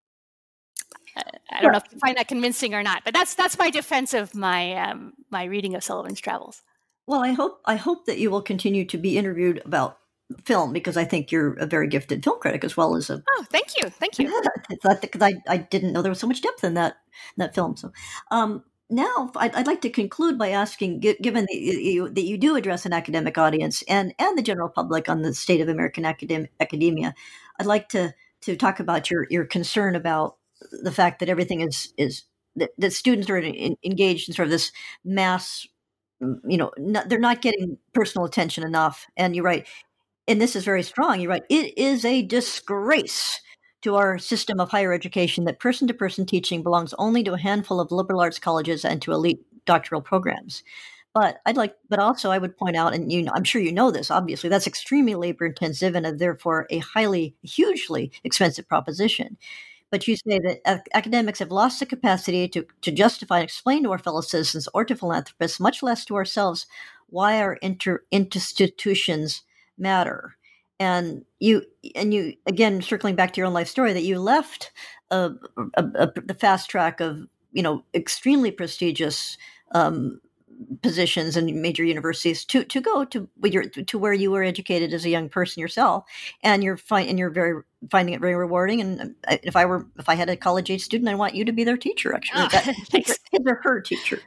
I don't know if you find that convincing or not, but that's that's my defense of my um, my reading of Sullivan's Travels. Well, I hope I hope that you will continue to be interviewed about film, because I think you're a very gifted film critic as well as a. Oh, thank you, thank you. Because I, I didn't know there was so much depth in that in that film. So um, now I'd, I'd like to conclude by asking, given that you, that you do address an academic audience and and the general public on the state of American academ, academia, I'd like to to talk about your your concern about the fact that everything is is that, that students are in, engaged in sort of this mass. You know, not, they're not getting personal attention enough. And you're right. And this is very strong. You're right. It is a disgrace to our system of higher education that person-to-person teaching belongs only to a handful of liberal arts colleges and to elite doctoral programs. But I'd like, but also I would point out, and you know, I'm sure you know this, obviously, that's extremely labor-intensive and therefore a highly, hugely expensive proposition. But you say that ac- academics have lost the capacity to, to justify and explain to our fellow citizens or to philanthropists, much less to ourselves, why our inter- institutions matter. And you, and you again, circling back to your own life story, that you left a, a, a, the fast track of, you know, extremely prestigious um, positions in major universities to to go to to where you were educated as a young person yourself, and you're fine, and you're very finding it very rewarding. And if I were if I had a college age student, I want you to be their teacher, actually, oh, that, his or her teacher.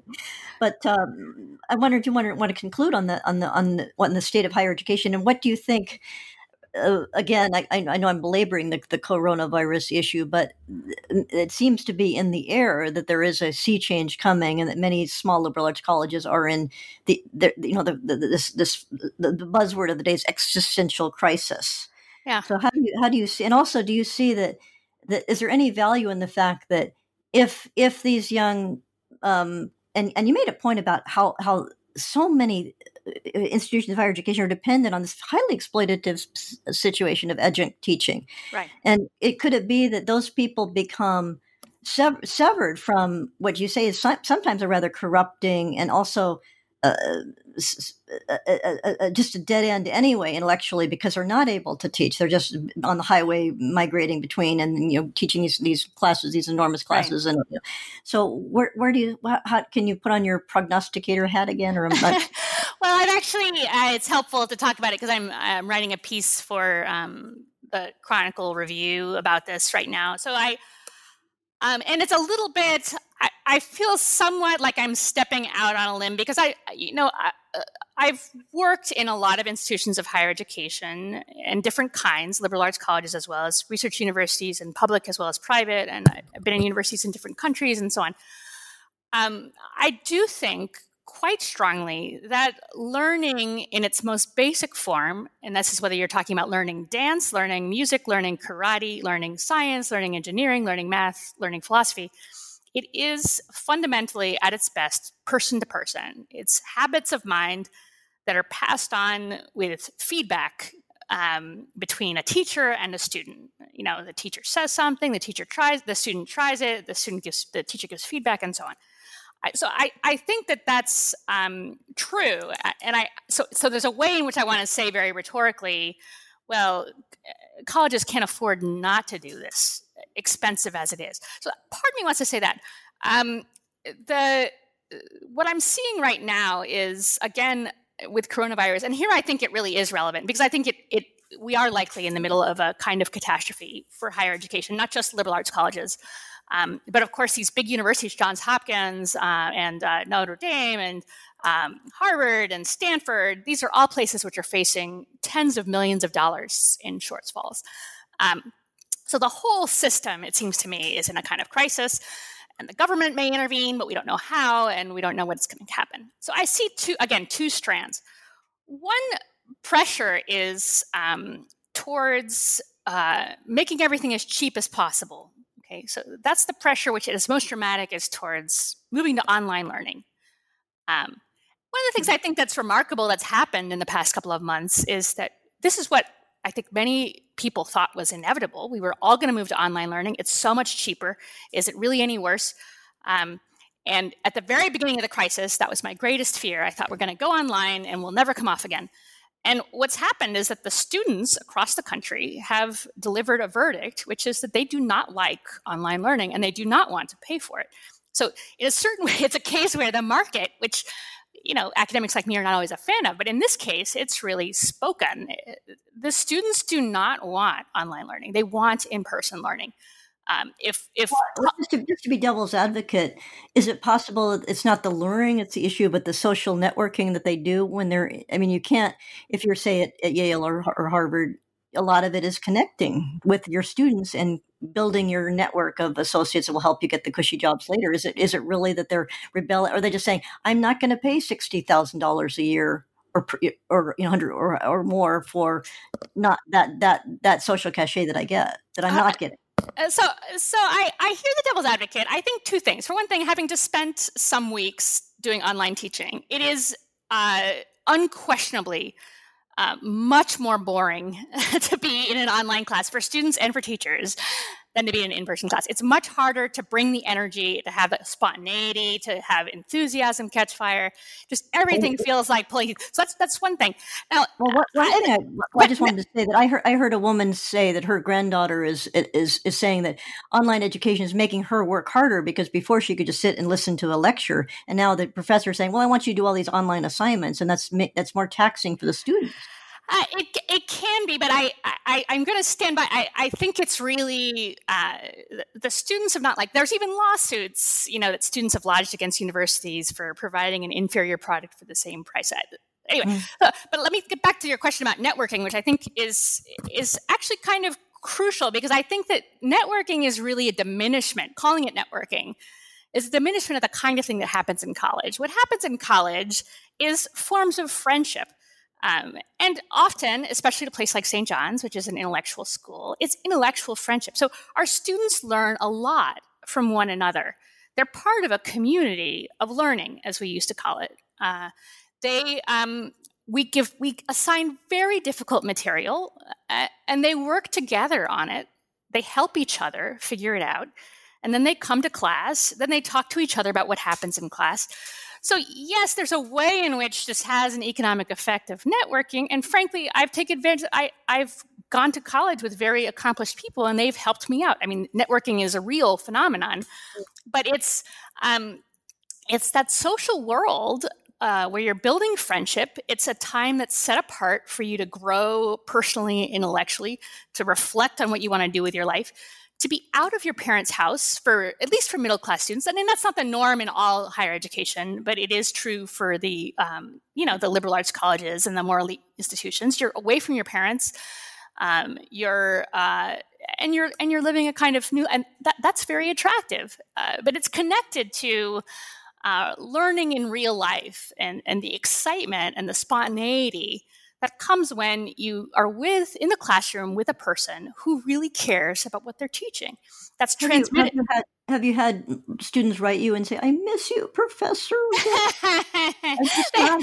But um, I wonder, do you want to want to conclude on the on the on the, on the state of higher education, and what do you think? Uh, again, I, I know I'm belaboring the, the coronavirus issue, but it seems to be in the air that there is a sea change coming, and that many small liberal arts colleges are in the, the you know, the, the this this the, the buzzword of the day is existential crisis. Yeah. So how do you how do you see? And also, do you see that that is there any value in the fact that if if these young um, and and you made a point about how how so many institutions of higher education are dependent on this highly exploitative situation of adjunct teaching. Right. And it could it be that those people become sev- severed from what you say is so- sometimes a rather corrupting and also uh, uh, uh, uh, just a dead end anyway, intellectually, because they're not able to teach. They're just on the highway migrating between and, you know, teaching these, these classes, these enormous classes. Right. And you know, so where, where do you, how, can you put on your prognosticator hat again? Or am I- Well, I'm actually, uh, it's helpful to talk about it because I'm, I'm writing a piece for um, the Chronicle Review about this right now. So I, um, and it's a little bit, I, I feel somewhat like I'm stepping out on a limb because I, you know, I, I've worked in a lot of institutions of higher education and different kinds, liberal arts colleges as well as research universities and public as well as private. And I've been in universities in different countries and so on. Um, I do think quite strongly that learning in its most basic form, and this is whether you're talking about learning dance, learning music, learning karate, learning science, learning engineering, learning math, learning philosophy, it is fundamentally at its best person to person. It's habits of mind that are passed on with feedback um, between a teacher and a student. You know, the teacher says something, the teacher tries, the student tries it, the student gives, the teacher gives feedback, and so on. so I, I think that that's um, true. And I so so there's a way in which I want to say very rhetorically, well, colleges can't afford not to do this, expensive as it is. So part of me wants to say that. Um, the what I'm seeing right now is, again, with coronavirus, and here I think it really is relevant because I think it it we are likely in the middle of a kind of catastrophe for higher education, not just liberal arts colleges. Um, but of course, these big universities, Johns Hopkins uh, and uh, Notre Dame and um, Harvard and Stanford, these are all places which are facing tens of millions of dollars in shortfalls. Um, so the whole system, it seems to me, is in a kind of crisis. And the government may intervene, but we don't know how, and we don't know what's going to happen. So I see, two again, two strands. One pressure is um, towards uh, making everything as cheap as possible. Okay, so that's the pressure which is most dramatic, is towards moving to online learning. Um, one of the things I think that's remarkable that's happened in the past couple of months is that this is what I think many people thought was inevitable. We were all going to move to online learning. It's so much cheaper. Is it really any worse? Um, and at the very beginning of the crisis, that was my greatest fear. I thought we're going to go online and we'll never come off again. And what's happened is that the students across the country have delivered a verdict, which is that they do not like online learning and they do not want to pay for it. So in a certain way, it's a case where the market, which, you know, academics like me are not always a fan of, but in this case, it's really spoken. The students do not want online learning. They want in-person learning. Um, if if well, just, to, just to be devil's advocate, is it possible it's not the learning, it's the issue, but the social networking that they do when they're, I mean, you can't, if you're, say, at, at Yale or, or Harvard, a lot of it is connecting with your students and building your network of associates that will help you get the cushy jobs later. Is it is it really that they're rebelling, or are they just saying, I'm not going to pay sixty thousand dollars a year or or you know hundred or or more for not that that that social cachet that I get that I'm not getting? Uh, so, so I, I hear the devil's advocate. I think two things. For one thing, having just spent some weeks doing online teaching, it is uh, unquestionably uh, much more boring to be in an online class for students and for teachers than to be in an in-person class. It's much harder to bring the energy, to have the spontaneity, to have enthusiasm catch fire. Just everything feels like pulling. So that's that's one thing. Now, well, what, well, I, anyway, well, I just wanted to say that I heard I heard a woman say that her granddaughter is is is saying that online education is making her work harder because before she could just sit and listen to a lecture, and now the professor is saying, "Well, I want you to do all these online assignments," and that's that's more taxing for the students. Uh, it it can be, but I, I, I'm going to stand by. I, I think it's really, uh, the students have not, like, there's even lawsuits, you know, that students have lodged against universities for providing an inferior product for the same price. Anyway, mm. uh, but let me get back to your question about networking, which I think is is actually kind of crucial, because I think that networking is really a diminishment. Calling it networking is a diminishment of the kind of thing that happens in college. What happens in college is forms of friendship. Um, and often, especially at a place like Saint John's, which is an intellectual school, it's intellectual friendship. So our students learn a lot from one another. They're part of a community of learning, as we used to call it. Uh, they, um, we give, we assign very difficult material, uh, and they work together on it. They help each other figure it out, and then they come to class. Then they talk to each other about what happens in class. So yes, there's a way in which this has an economic effect of networking. And frankly, I've taken advantage. I, I've gone to college with very accomplished people, and they've helped me out. I mean, networking is a real phenomenon, but it's um, it's that social world uh, where you're building friendship. It's a time that's set apart for you to grow personally, intellectually, to reflect on what you want to do with your life, to be out of your parents' house, for at least for middle class students. I mean, that's not the norm in all higher education, but it is true for the, um, you know, the liberal arts colleges and the more elite institutions. You're away from your parents. Um, you're uh, and you're and you're living a kind of new, and that, that's very attractive. Uh, but it's connected to uh, learning in real life and and the excitement and the spontaneity that comes when you are with in the classroom with a person who really cares about what they're teaching. That's transmitted. Have you, have you, had, have you had students write you and say, "I miss you, Professor"? I'm just not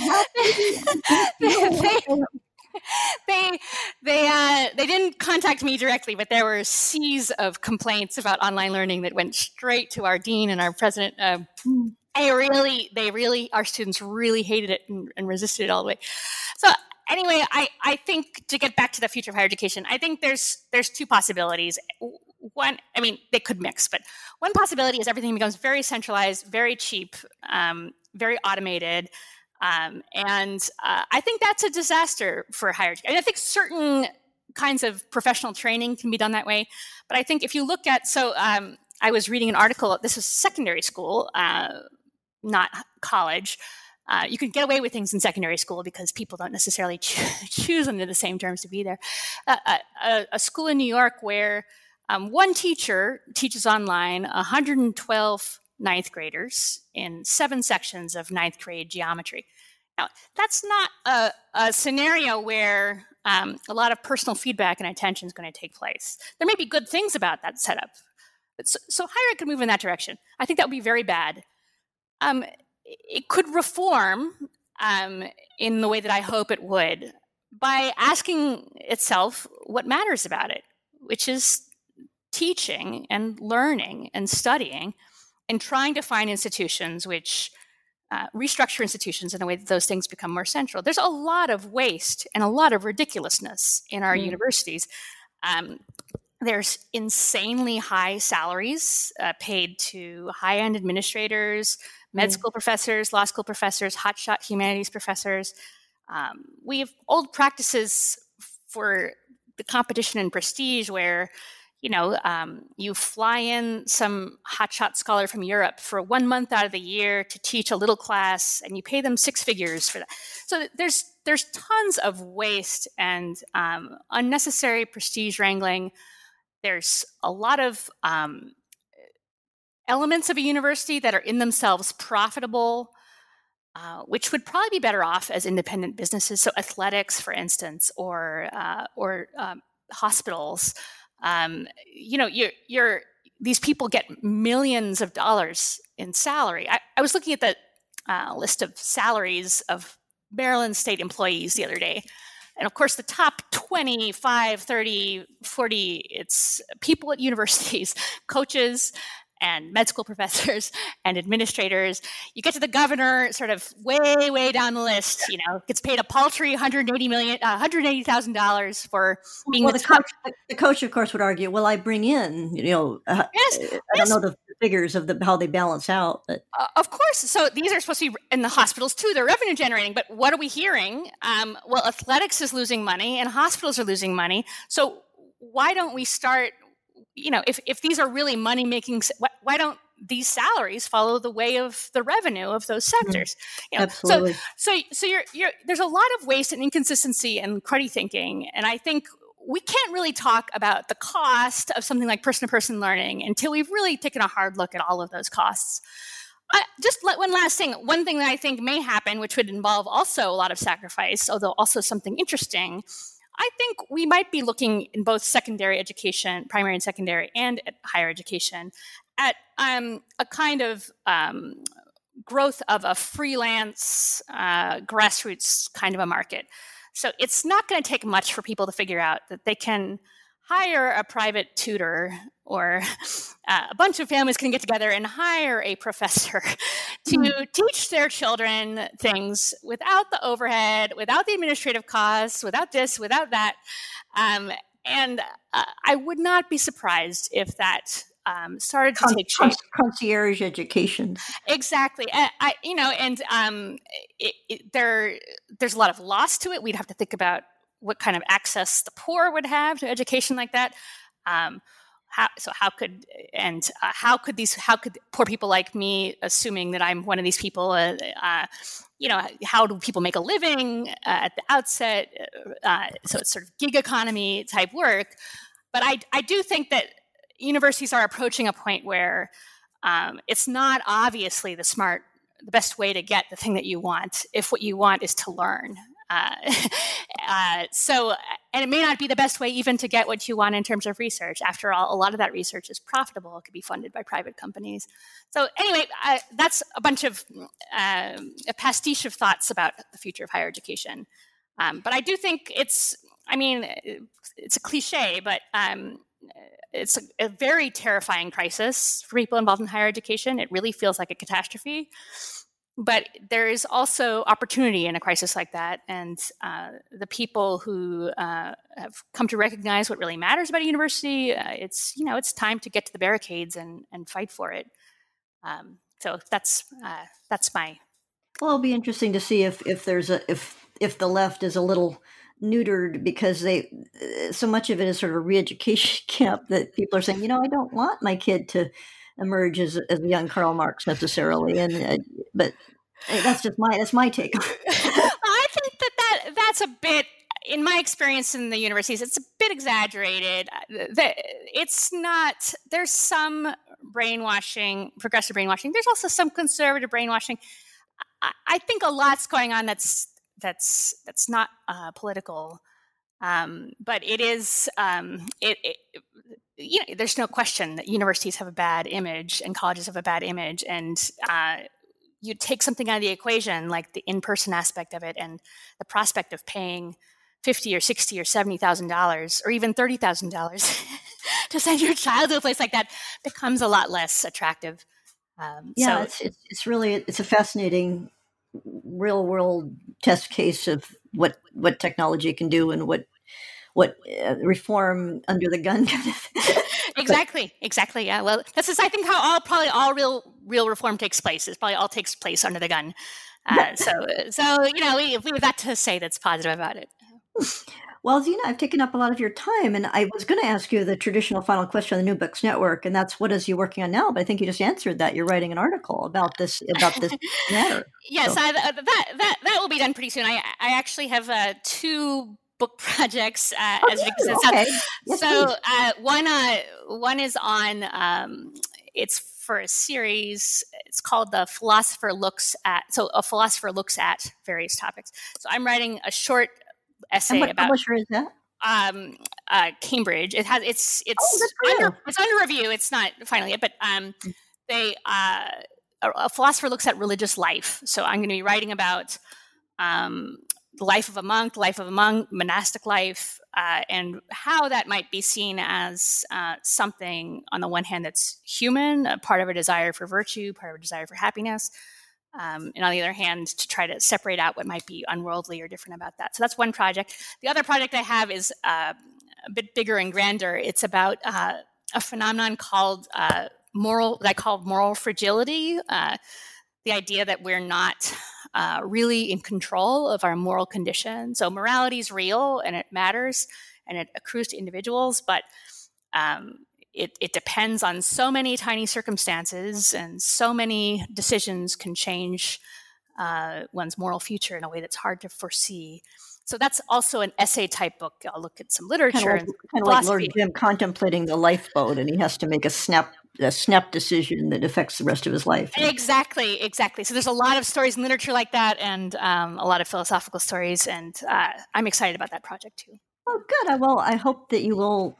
happy. they they uh, they didn't contact me directly, but there were seas of complaints about online learning that went straight to our dean and our president. Uh, I really, they really, our students really hated it and, and resisted it all the way. So anyway, I, I think to get back to the future of higher education, I think there's there's two possibilities. One, I mean, they could mix, but one possibility is everything becomes very centralized, very cheap, um, very automated. Um, and uh, I think that's a disaster for higher education. I think certain kinds of professional training can be done that way. But I think if you look at, so um, I was reading an article, this was secondary school, uh, not college. Uh, you can get away with things in secondary school because people don't necessarily cho- choose under the same terms to be there. Uh, a, a school in New York where um, one teacher teaches online one hundred twelve ninth graders in seven sections of ninth grade geometry. Now, that's not a, a scenario where um, a lot of personal feedback and attention is going to take place. There may be good things about that setup. So, so higher ed could move in that direction. I think that would be very bad. Um, it could reform um, in the way that I hope it would by asking itself what matters about it, which is teaching and learning and studying and trying to find institutions which uh, restructure institutions in a way that those things become more central. There's a lot of waste and a lot of ridiculousness in our mm. universities. Um, there's insanely high salaries uh, paid to high-end administrators, med mm. school professors, law school professors, hotshot humanities professors. Um, we have old practices for the competition and prestige where, you know, um, you fly in some hotshot scholar from Europe for one month out of the year to teach a little class, and you pay them six figures for that. So there's there's tons of waste and um, unnecessary prestige wrangling. There's a lot of um, elements of a university that are in themselves profitable, uh, which would probably be better off as independent businesses. So athletics, for instance, or uh, or um, hospitals. Um, you know, you're, you're, these people get millions of dollars in salary. I, I was looking at the uh, list of salaries of Maryland state employees the other day. And of course, the top twenty-five, thirty, forty, it's people at universities, coaches, and med school professors and administrators. You get to the governor, sort of way, way down the list. You know, gets paid a paltry one hundred eighty million, uh, one hundred eighty thousand dollars for being well, the, the top. coach. The coach, of course, would argue, "Well, I bring in, you know, uh, yes, I yes. don't know the figures of the how they balance out, but uh, of course. So these are supposed to be in the hospitals too. They're revenue generating. But what are we hearing? Um, well, athletics is losing money, and hospitals are losing money. So why don't we start? You know, if, if these are really money making, why, why don't these salaries follow the way of the revenue of those sectors? You know, Absolutely. So, so, so you're, you're, there's a lot of waste and inconsistency and cruddy thinking. And I think we can't really talk about the cost of something like person-to-person learning until we've really taken a hard look at all of those costs. Uh, just let, one last thing. One thing that I think may happen, which would involve also a lot of sacrifice, although also something interesting, I think we might be looking in both secondary education, primary and secondary, and at higher education, at um, a kind of um, growth of a freelance, uh, grassroots kind of a market. So it's not going to take much for people to figure out that they can hire a private tutor, or uh, a bunch of families can get together and hire a professor to mm. teach their children things without the overhead, without the administrative costs, without this, without that. Um, and uh, I would not be surprised if that um, started to Con- take shape. Concierge education. Exactly. I, I, you know, and um, it, it, there, there's a lot of loss to it. We'd have to think about what kind of access the poor would have to education like that. Um, how, so how could and uh, how could these how could poor people like me, assuming that I'm one of these people, uh, uh, you know, how do people make a living uh, at the outset? Uh, so it's sort of gig economy type work. But I I do think that universities are approaching a point where um, it's not obviously the smart the best way to get the thing that you want if what you want is to learn. Uh, uh, so, and it may not be the best way even to get what you want in terms of research. After all, a lot of that research is profitable. It could be funded by private companies. So anyway, uh, that's a bunch of uh, a pastiche of thoughts about the future of higher education. Um, but I do think it's, I mean, it's a cliche, but um, it's a, a very terrifying crisis for people involved in higher education. It really feels like a catastrophe. But there is also opportunity in a crisis like that. And uh, the people who uh, have come to recognize what really matters about a university, uh, it's, you know, it's time to get to the barricades and, and fight for it. Um, so that's uh, that's my... Well, it'll be interesting to see if, if there's a if if the left is a little neutered, because they so much of it is sort of a re-education camp that people are saying, you know, I don't want my kid to emerge as, as a young Karl Marx necessarily, and uh, but hey, that's just my that's my take. I think that, that that's a bit, in my experience in the universities, it's a bit exaggerated. It's not. There's some brainwashing, progressive brainwashing. There's also some conservative brainwashing. I, I think a lot's going on that's that's that's not uh, political, um, but it is. Um, it, it you know, there's no question that universities have a bad image and colleges have a bad image, and uh, you take something out of the equation, like the in-person aspect of it, and the prospect of paying fifty or sixty or seventy thousand dollars, or even thirty thousand dollars to send your child to a place like that becomes a lot less attractive. Um, yeah, so it's, it's it's really it's a fascinating real world test case of what what technology can do and what. what uh, reform under the gun kind of exactly exactly yeah, well, this is I think how all probably all real real reform takes place. It probably all takes place under the gun. uh, so so you know we, we've got to say that's positive about it. Well, Zena, I've taken up a lot of your time, and I was going to ask you the traditional final question on the New Books Network, and that's, what is you working on now? But I think you just answered that. You're writing an article about this about this matter. Yes, so. I, that that that will be done pretty soon. I I actually have uh, two book projects, uh, oh, as yeah, Vicki said. okay. So, yes, so uh, one uh, one is on. Um, it's for a series. It's called The Philosopher Looks At. So a philosopher looks at various topics. So I'm writing a short essay and what about. publisher is that? Um, uh, Cambridge. It has. It's it's oh, under it's under review. It's not final yet, but um, they uh, a, a philosopher looks at religious life. So I'm going to be writing about um. the life of a monk, the life of a monk, monastic life, uh, and how that might be seen as uh, something, on the one hand, that's human, a part of a desire for virtue, part of a desire for happiness, um, and on the other hand, to try to separate out what might be unworldly or different about that. So that's one project. The other project I have is uh, a bit bigger and grander. It's about uh, a phenomenon called uh, moral, that I call moral fragility, uh, the idea that we're not Uh, really in control of our moral condition. So morality is real and it matters and it accrues to individuals, but um, it, it depends on so many tiny circumstances, and so many decisions can change uh, one's moral future in a way that's hard to foresee. So that's also an essay type book. I'll look at some literature. Kind of like, kind of like Lord Jim contemplating the lifeboat, and he has to make a snap a snap decision that affects the rest of his life. Exactly, exactly. So there's a lot of stories in literature like that, and um, a lot of philosophical stories, and uh, I'm excited about that project too. Oh, good. Well, I hope that you will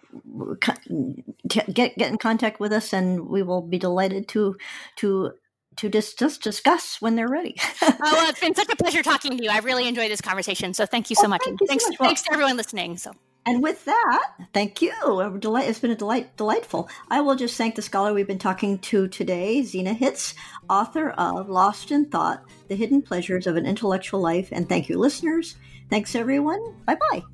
get get in contact with us, and we will be delighted to to to just, just discuss when they're ready. Oh, well, it's been such a pleasure talking to you. I really enjoyed this conversation, so thank you so oh, much. Thank and you thanks, so much. Well, thanks to everyone listening. So. And with that, thank you. A delight. It's been a delight, delightful. I will just thank the scholar we've been talking to today, Zena Hitz, author of Lost in Thought, The Hidden Pleasures of an Intellectual Life. And thank you, listeners. Thanks, everyone. Bye-bye.